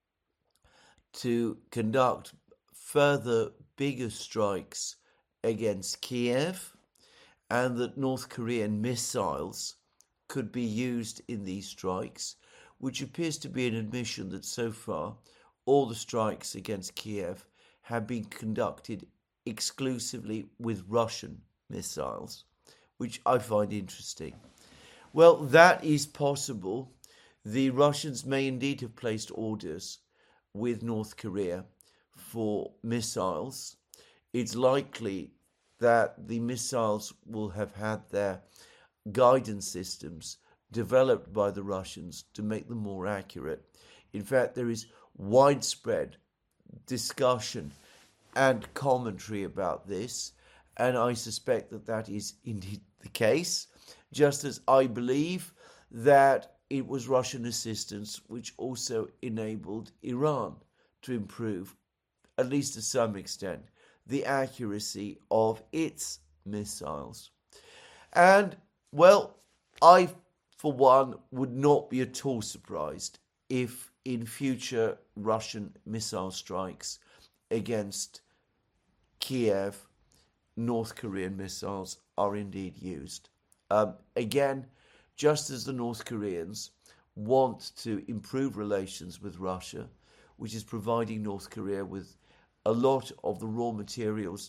to conduct further bigger strikes against Kiev and that North Korean missiles could be used in these strikes, which appears to be an admission that so far all the strikes against Kiev have been conducted exclusively with Russian missiles, which I find interesting. Well, that is possible. The Russians may indeed have placed orders with North Korea for missiles. It's likely that the missiles will have had their guidance systems developed by the Russians to make them more accurate. In fact, there is widespread discussion and commentary about this, and I suspect that that is indeed the case, just as I believe that it was Russian assistance which also enabled Iran to improve, at least to some extent, the accuracy of its missiles. And, well, I, for one, would not be at all surprised if in future Russian missile strikes against Kiev, North Korean missiles are indeed used. Um, again, just as the North Koreans want to improve relations with Russia, which is providing North Korea with a lot of the raw materials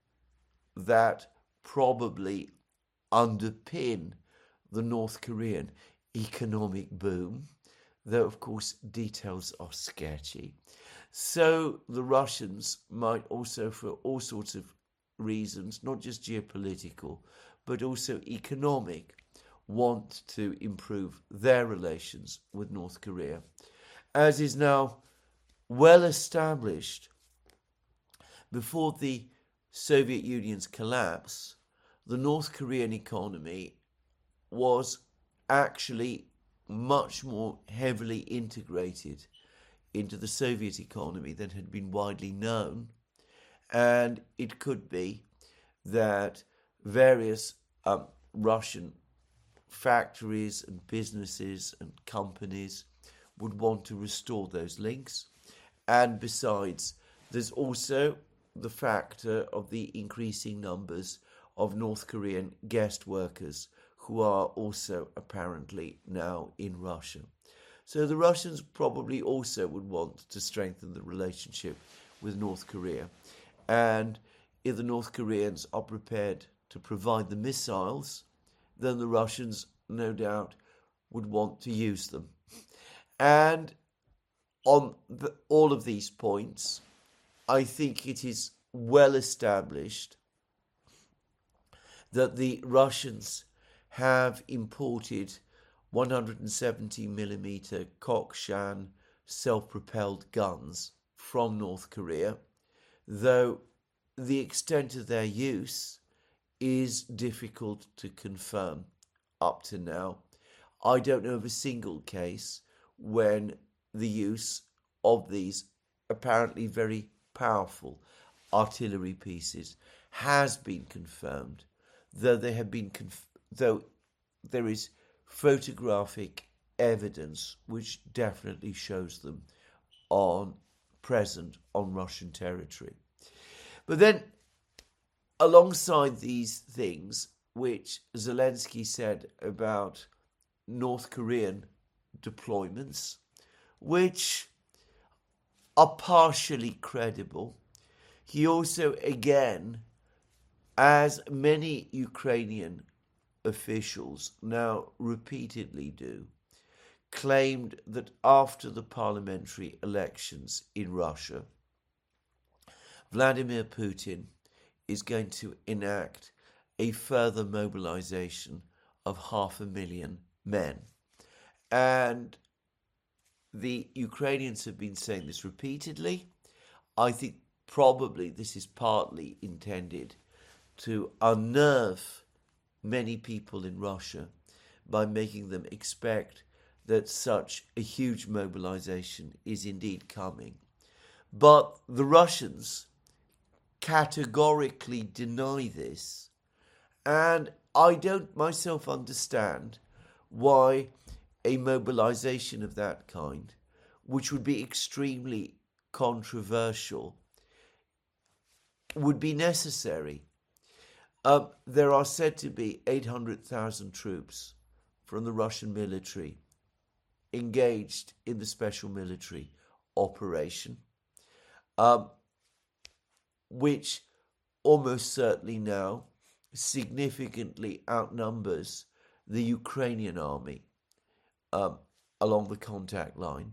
that probably underpin the North Korean economic boom, though of course details are sketchy. So the Russians might also, for all sorts of reasons, not just geopolitical, but also economic, want to improve their relations with North Korea. As is now well established, before the Soviet Union's collapse, the North Korean economy was actually much more heavily integrated into the Soviet economy than had been widely known. And it could be that various um, Russian factories and businesses and companies would want to restore those links. And besides, there's also the factor of the increasing numbers of North Korean guest workers who are also apparently now in Russia. So the Russians probably also would want to strengthen the relationship with North Korea. And if the North Koreans are prepared to provide the missiles, then the Russians, no doubt, would want to use them. And on the, all of these points, I think it is well established that the Russians have imported one hundred seventy millimeter Kokshan self-propelled guns from North Korea, though the extent of their use is difficult to confirm up to now. I don't know of a single case when the use of these apparently very powerful artillery pieces has been confirmed, though they have been conf- though there is photographic evidence which definitely shows them on present on Russian territory. But then, alongside these things, which Zelensky said about North Korean deployments, which are partially credible, he also, again, as many Ukrainian officials now repeatedly do, claimed that after the parliamentary elections in Russia, Vladimir Putin is going to enact a further mobilization of half a million men. And the Ukrainians have been saying this repeatedly. I think probably this is partly intended to unnerve many people in Russia by making them expect that such a huge mobilization is indeed coming. But the Russians categorically deny this, and I don't myself understand why a mobilization of that kind, which would be extremely controversial, would be necessary. Um, there are said to be eight hundred thousand troops from the Russian military engaged in the special military operation, um, which almost certainly now significantly outnumbers the Ukrainian army um, along the contact line.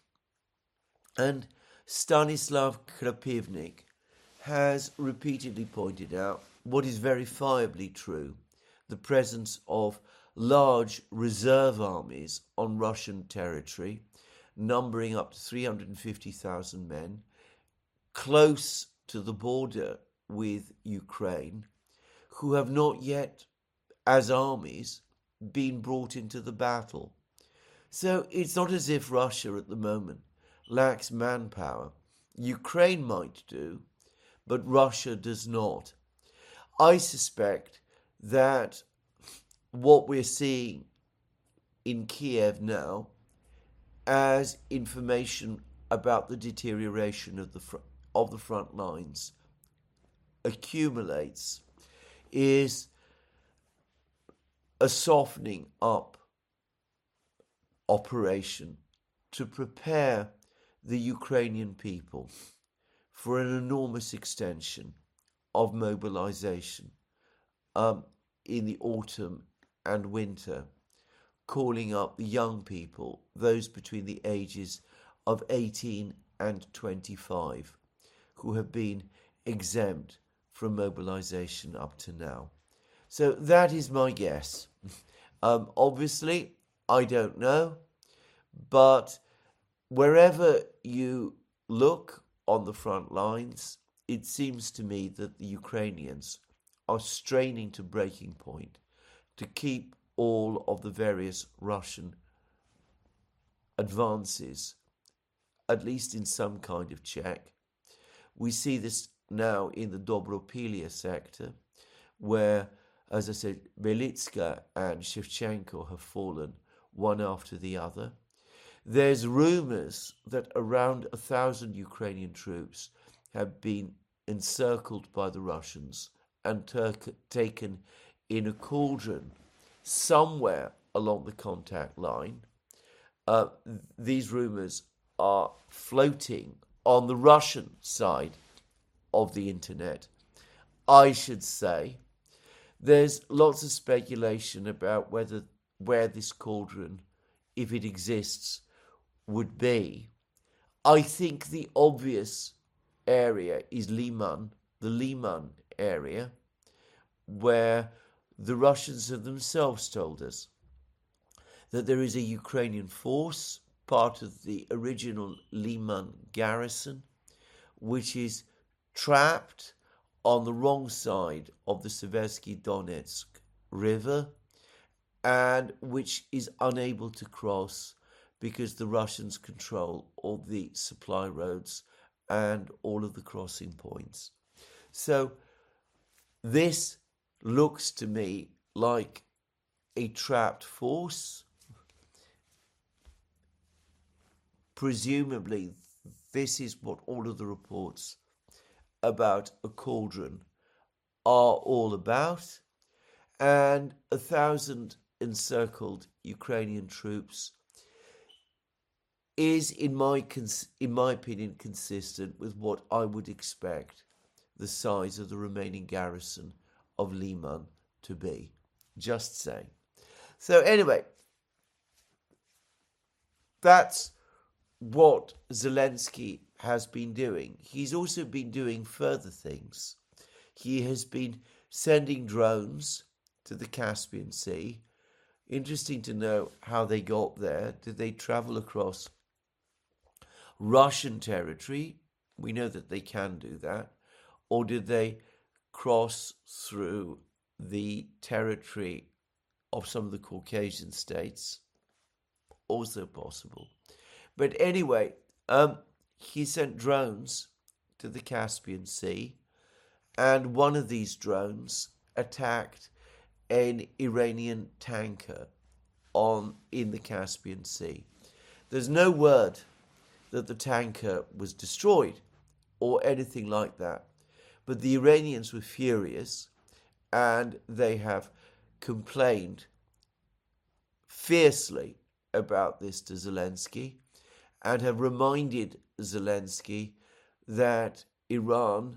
And Stanislav Krapivnik has repeatedly pointed out what is verifiably true, the presence of large reserve armies on Russian territory, numbering up to three hundred fifty thousand men, close to the border with Ukraine, who have not yet, as armies, been brought into the battle. So it's not as if Russia at the moment lacks manpower. Ukraine might do, but Russia does not. I suspect that what we're seeing in Kiev now as information about the deterioration of the fr- of the front lines accumulates is a softening up operation to prepare the Ukrainian people for an enormous extension of mobilization um, in the autumn and winter, calling up the young people, those between the ages of eighteen and twenty-five, who have been exempt from mobilization up to now. So that is my guess. Um, obviously, I don't know, but wherever you look on the front lines, it seems to me that the Ukrainians are straining to breaking point to keep all of the various Russian advances, at least in some kind of check. We see this now in the Dobropilia sector, where, as I said, Belitska and Shevchenko have fallen one after the other. There's rumors that around a thousand Ukrainian troops have been encircled by the Russians and Turk- taken in a cauldron somewhere along the contact line. Uh, these rumors are floating on the Russian side of the internet, I should say. There's lots of speculation about whether where this cauldron, if it exists, would be. I think the obvious area is Liman, the Liman area, where the Russians have themselves told us that there is a Ukrainian force, part of the original Liman garrison, which is trapped on the wrong side of the Seversky Donetsk River, and which is unable to cross because the Russians control all the supply roads and all of the crossing points. So this looks to me like a trapped force. Presumably, this is what all of the reports about a cauldron are all about. And a thousand encircled Ukrainian troops is, in my cons- in my opinion, consistent with what I would expect the size of the remaining garrison of Liman to be. Just saying. So anyway, that's what Zelensky has been doing. He's also been doing further things. He has been sending drones to the Caspian Sea. Interesting to know how they got there. Did they travel across Russian territory? We know that they can do that. Or did they cross through the territory of some of the Caucasian states? Also possible. But anyway, um, he sent drones to the Caspian Sea, and one of these drones attacked an Iranian tanker on in the Caspian Sea. There's no word that the tanker was destroyed or anything like that, but the Iranians were furious, and they have complained fiercely about this to Zelensky, and have reminded Zelensky that Iran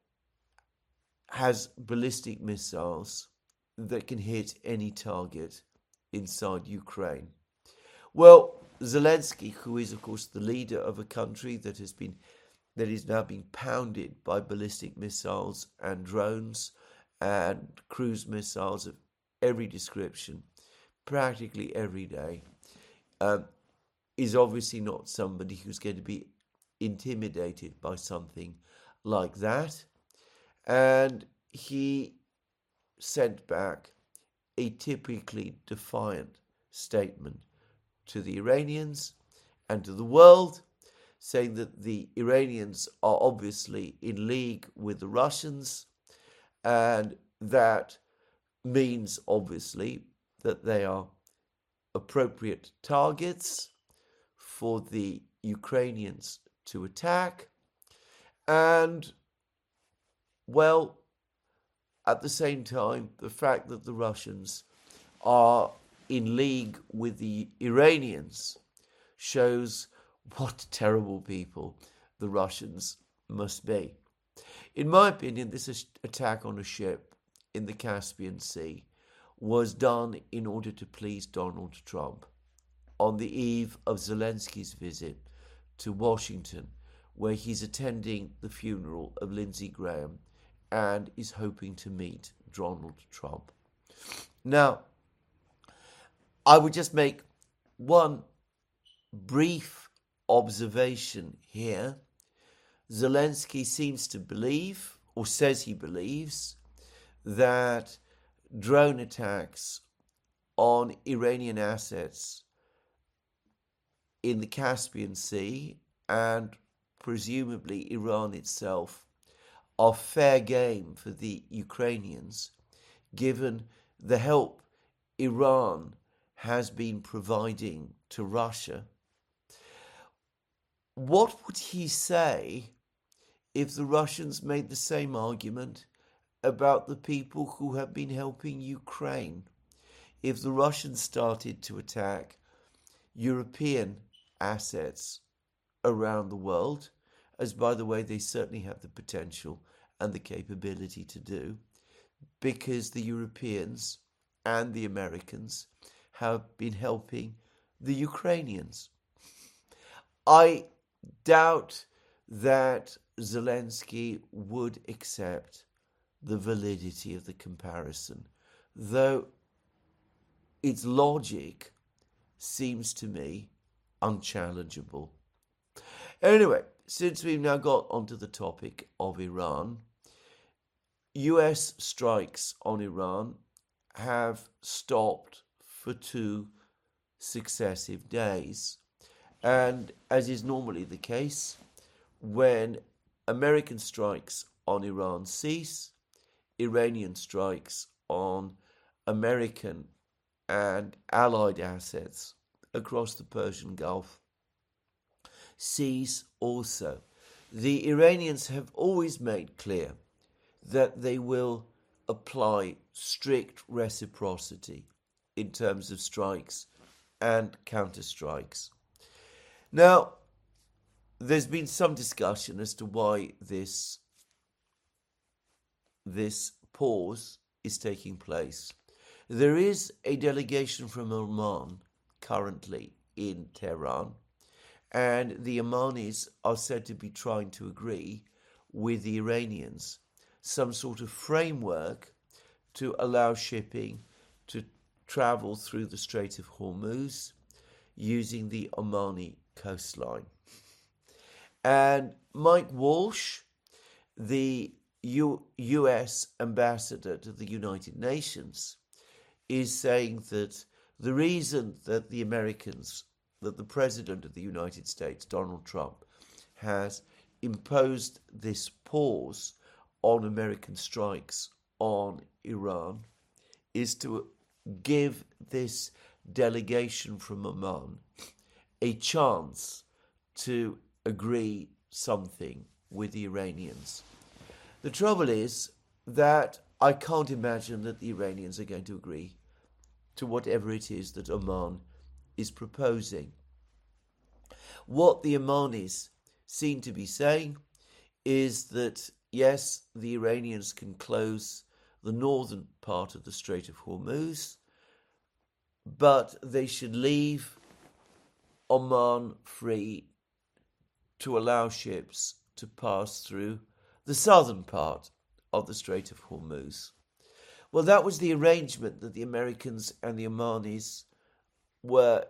has ballistic missiles that can hit any target inside Ukraine. Well, Zelensky, who is of course the leader of a country that has been that is now being pounded by ballistic missiles and drones and cruise missiles of every description, practically every day, um, is obviously not somebody who's going to be intimidated by something like that. And he sent back a typically defiant statement to the Iranians and to the world, saying that the Iranians are obviously in league with the Russians, and that means obviously that they are appropriate targets for the Ukrainians to attack. And, well, at the same time, the fact that the Russians are in league with the Iranians shows what terrible people the Russians must be. In my opinion, this attack on a ship in the Caspian Sea was done in order to please Donald Trump on the eve of Zelensky's visit to Washington, where he's attending the funeral of Lindsey Graham and is hoping to meet Donald Trump. Now, I would just make one brief observation here. Zelensky seems to believe, or says he believes, that drone attacks on Iranian assets in the Caspian Sea and presumably Iran itself are fair game for the Ukrainians, given the help Iran has been providing to Russia. What would he say if the Russians made the same argument about the people who have been helping Ukraine? If the Russians started to attack European assets around the world, as by the way they certainly have the potential and the capability to do, because the Europeans and the Americans have been helping the Ukrainians. I doubt that Zelensky would accept the validity of the comparison, though its logic seems to me unchallengeable. Anyway, since we've now got onto the topic of Iran, U S strikes on Iran have stopped for two successive days. And as is normally the case, when American strikes on Iran cease, Iranian strikes on American and allied assets across the Persian Gulf cease also. The Iranians have always made clear that they will apply strict reciprocity in terms of strikes and counterstrikes. Now, there's been some discussion as to why this, this pause is taking place. There is a delegation from Oman currently in Tehran, and the Omanis are said to be trying to agree with the Iranians some sort of framework to allow shipping to travel through the Strait of Hormuz using the Omani coastline. And Mike Walsh, the U- U.S. ambassador to the United Nations, is saying that the reason that the Americans, that the President of the United States, Donald Trump, has imposed this pause on American strikes on Iran is to give this delegation from Oman a chance to agree something with the Iranians. The trouble is that I can't imagine that the Iranians are going to agree to whatever it is that Oman is proposing. What the Omanis seem to be saying is that, yes, the Iranians can close the northern part of the Strait of Hormuz, but they should leave Oman free to allow ships to pass through the southern part of the Strait of Hormuz. Well, that was the arrangement that the Americans and the Omanis were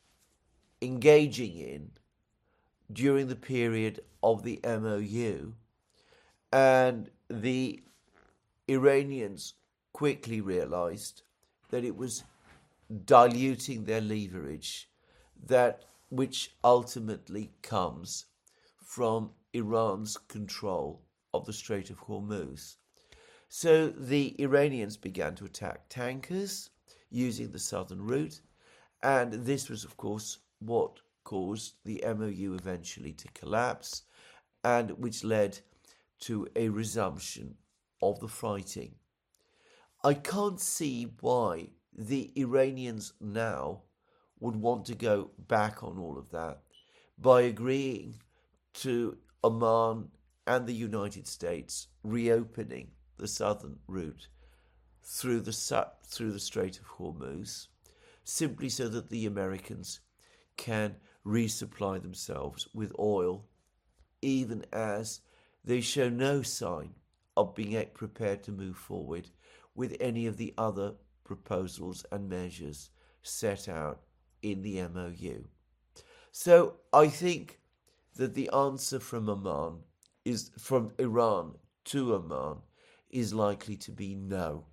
engaging in during the period of the M O U, and the Iranians quickly realized that it was diluting their leverage, that which ultimately comes from Iran's control of the Strait of Hormuz. So the Iranians began to attack tankers using the southern route, and this was, of course, what caused the M O U eventually to collapse, and which led to a resumption of the fighting. I can't see why the Iranians now would want to go back on all of that by agreeing to Oman and the United States reopening the southern route through the through the Strait of Hormuz, simply so that the Americans can resupply themselves with oil, even as they show no sign of being prepared to move forward with any of the other proposals and measures set out in the M O U. So I think that the answer from Oman is from Iran to Oman is likely to be no.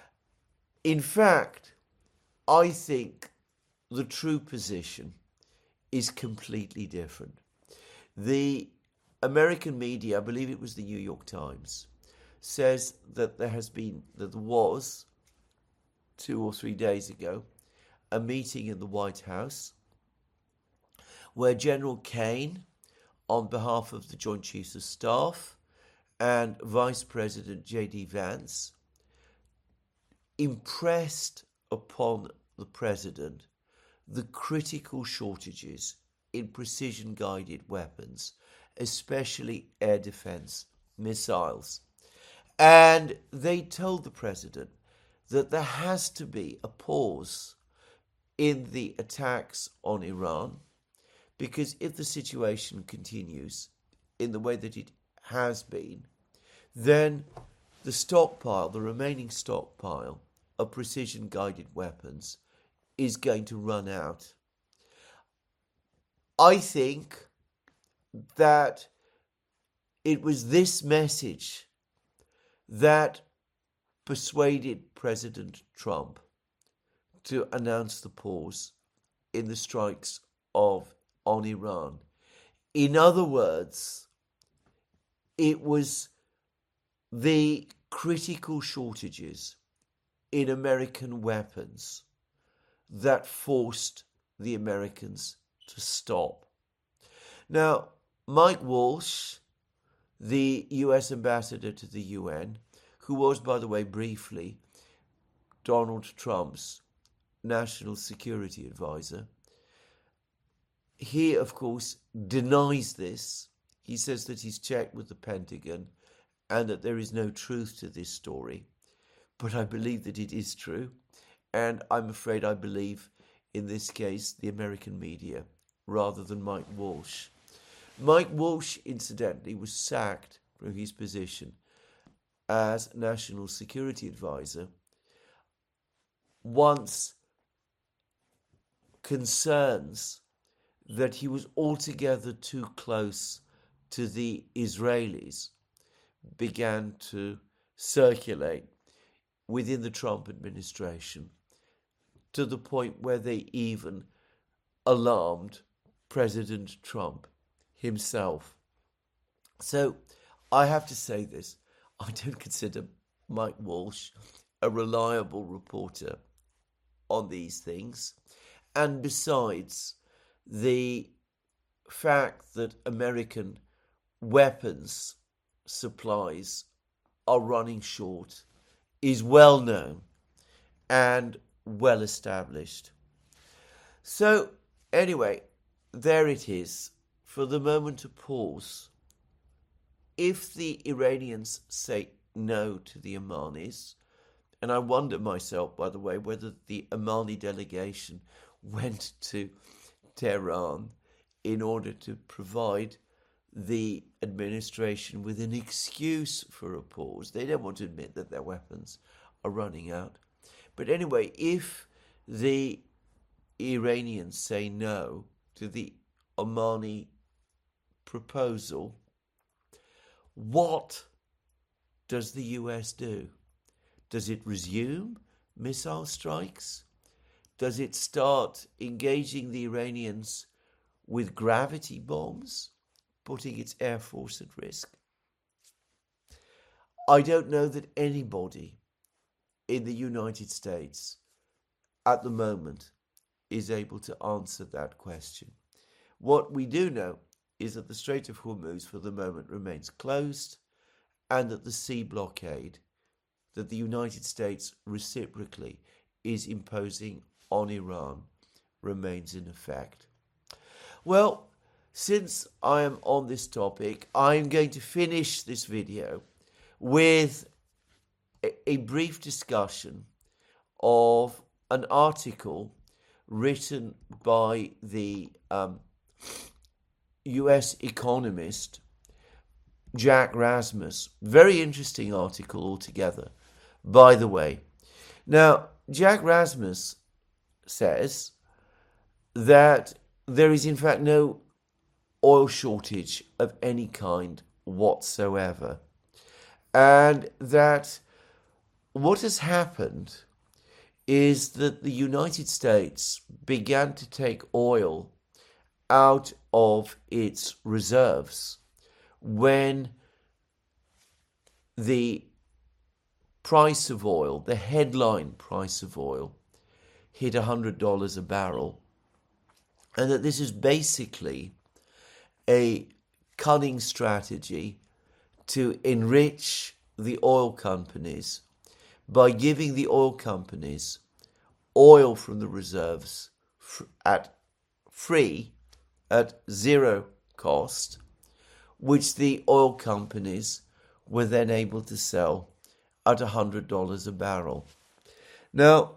In fact, I think the true position is completely different. The American media, I believe it was the New York Times, says that there has been, that there was, two or three days ago, a meeting in the White House where General Kane, on behalf of the Joint Chiefs of Staff and Vice President J D Vance, impressed upon the President the critical shortages in precision-guided weapons, especially air defense missiles. And they told the President that there has to be a pause in the attacks on Iran, because if the situation continues in the way that it has been, then the stockpile, the remaining stockpile of precision-guided weapons is going to run out. I think that it was this message that persuaded President Trump to announce the pause in the strikes of on Iran. In other words, it was the critical shortages in American weapons that forced the Americans to stop. Now, Mike Walsh, the U S ambassador to the U N, who was, by the way, briefly Donald Trump's national security advisor, he, of course, denies this. He says that he's checked with the Pentagon and that there is no truth to this story. But I believe that it is true. And I'm afraid I believe, in this case, the American media rather than Mike Walsh. Mike Walsh, incidentally, was sacked from his position as National Security Advisor once concerns that he was altogether too close to the Israelis began to circulate within the Trump administration, to the point where they even alarmed President Trump himself. So I have to say this, I don't consider Mike Walsh a reliable reporter on these things. And besides, the fact that American weapons supplies are running short is well known and well established. So anyway, there it is. For the moment to pause. If the Iranians say no to the Omanis, and I wonder myself, by the way, whether the Omani delegation went to Tehran in order to provide the administration with an excuse for a pause. They don't want to admit that their weapons are running out. But anyway, if the Iranians say no to the Omani proposal, what does the U S do? Does it resume missile strikes? Does it start engaging the Iranians with gravity bombs, putting its air force at risk? I don't know that anybody in the United States at the moment is able to answer that question. What we do know is that the Strait of Hormuz for the moment remains closed, and that the sea blockade that the United States reciprocally is imposing on Iran remains in effect. Well, since I am on this topic, I'm going to finish this video with a, a brief discussion of an article written by the um, U S economist Jack Rasmus. Very interesting article altogether, by the way. Now, Jack Rasmus says that there is in fact no oil shortage of any kind whatsoever, and that what has happened is that the United States began to take oil out of its reserves when the price of oil, the headline price of oil, hit one hundred dollars a barrel, and that this is basically a cunning strategy to enrich the oil companies by giving the oil companies oil from the reserves at free, at zero cost, which the oil companies were then able to sell at one hundred dollars a barrel. Now,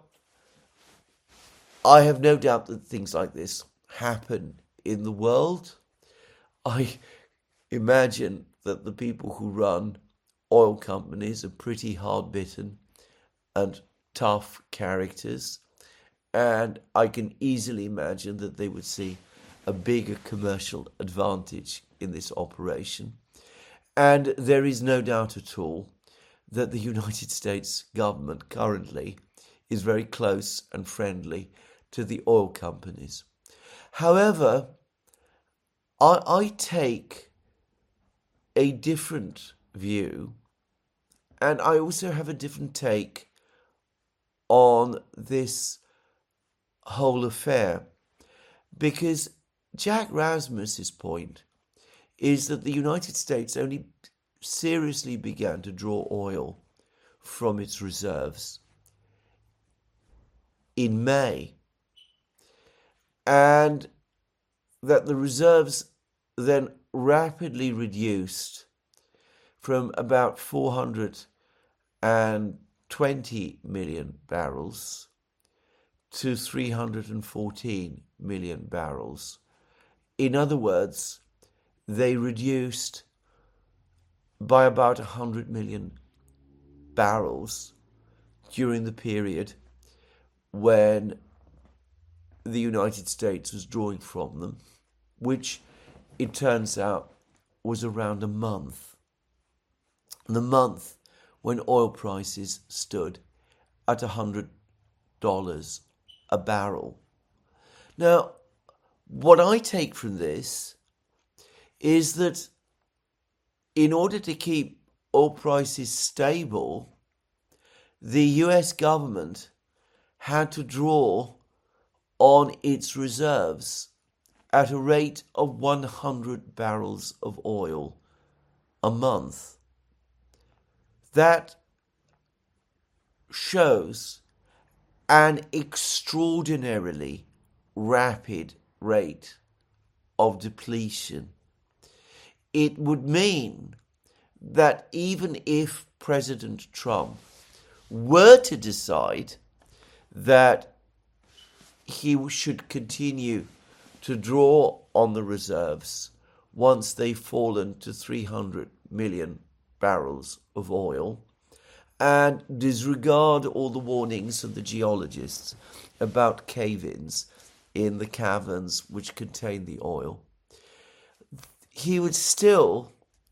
I have no doubt that things like this happen in the world. I imagine that the people who run oil companies are pretty hard-bitten and tough characters, and I can easily imagine that they would see a bigger commercial advantage in this operation. And there is no doubt at all that the United States government currently is very close and friendly to the oil companies. However, I, I take a different view, and I also have a different take on this whole affair, because Jack Rasmus's point is that the United States only seriously began to draw oil from its reserves in May, and that the reserves then rapidly reduced from about four hundred twenty million barrels to three hundred fourteen million barrels. In other words, they reduced by about one hundred million barrels during the period when the United States was drawing from them, which it turns out was around a month. The month when oil prices stood at one hundred dollars a barrel. Now, what I take from this is that in order to keep oil prices stable, the U S government had to draw on its reserves at a rate of one hundred barrels of oil a month. That shows an extraordinarily rapid rate of depletion. It would mean that even if President Trump were to decide that he should continue to draw on the reserves once they've fallen to three hundred million barrels of oil, and disregard all the warnings of the geologists about cave-ins in the caverns which contain the oil, he would still,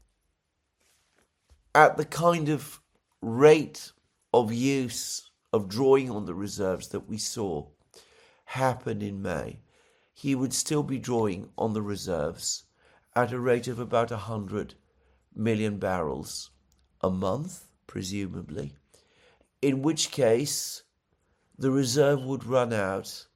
at the kind of rate of use of drawing on the reserves that we saw happen in May, he would still be drawing on the reserves at a rate of about one hundred million barrels a month, presumably, in which case the reserve would run out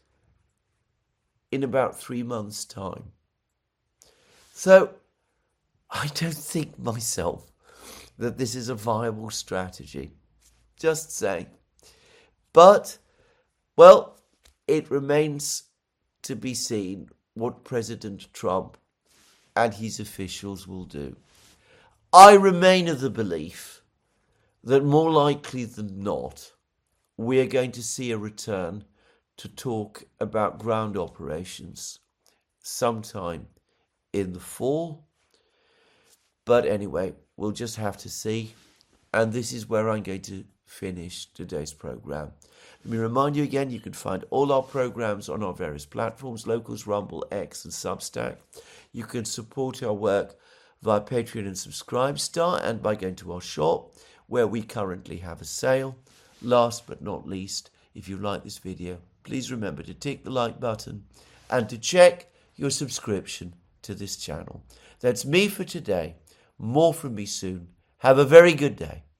in about three months' time. So I don't think myself that this is a viable strategy. Just saying. But, well, it remains to be seen what President Trump and his officials will do. I remain of the belief that more likely than not, we are going to see a return to talk about ground operations sometime in the fall. But anyway, we'll just have to see. And this is where I'm going to finish today's program. Let me remind you again, you can find all our programs on our various platforms, Locals, Rumble, X and Substack. You can support our work via Patreon and Subscribestar, and by going to our shop, where we currently have a sale. Last but not least, if you like this video, please remember to tick the like button and to check your subscription to this channel. That's me for today. More from me soon. Have a very good day.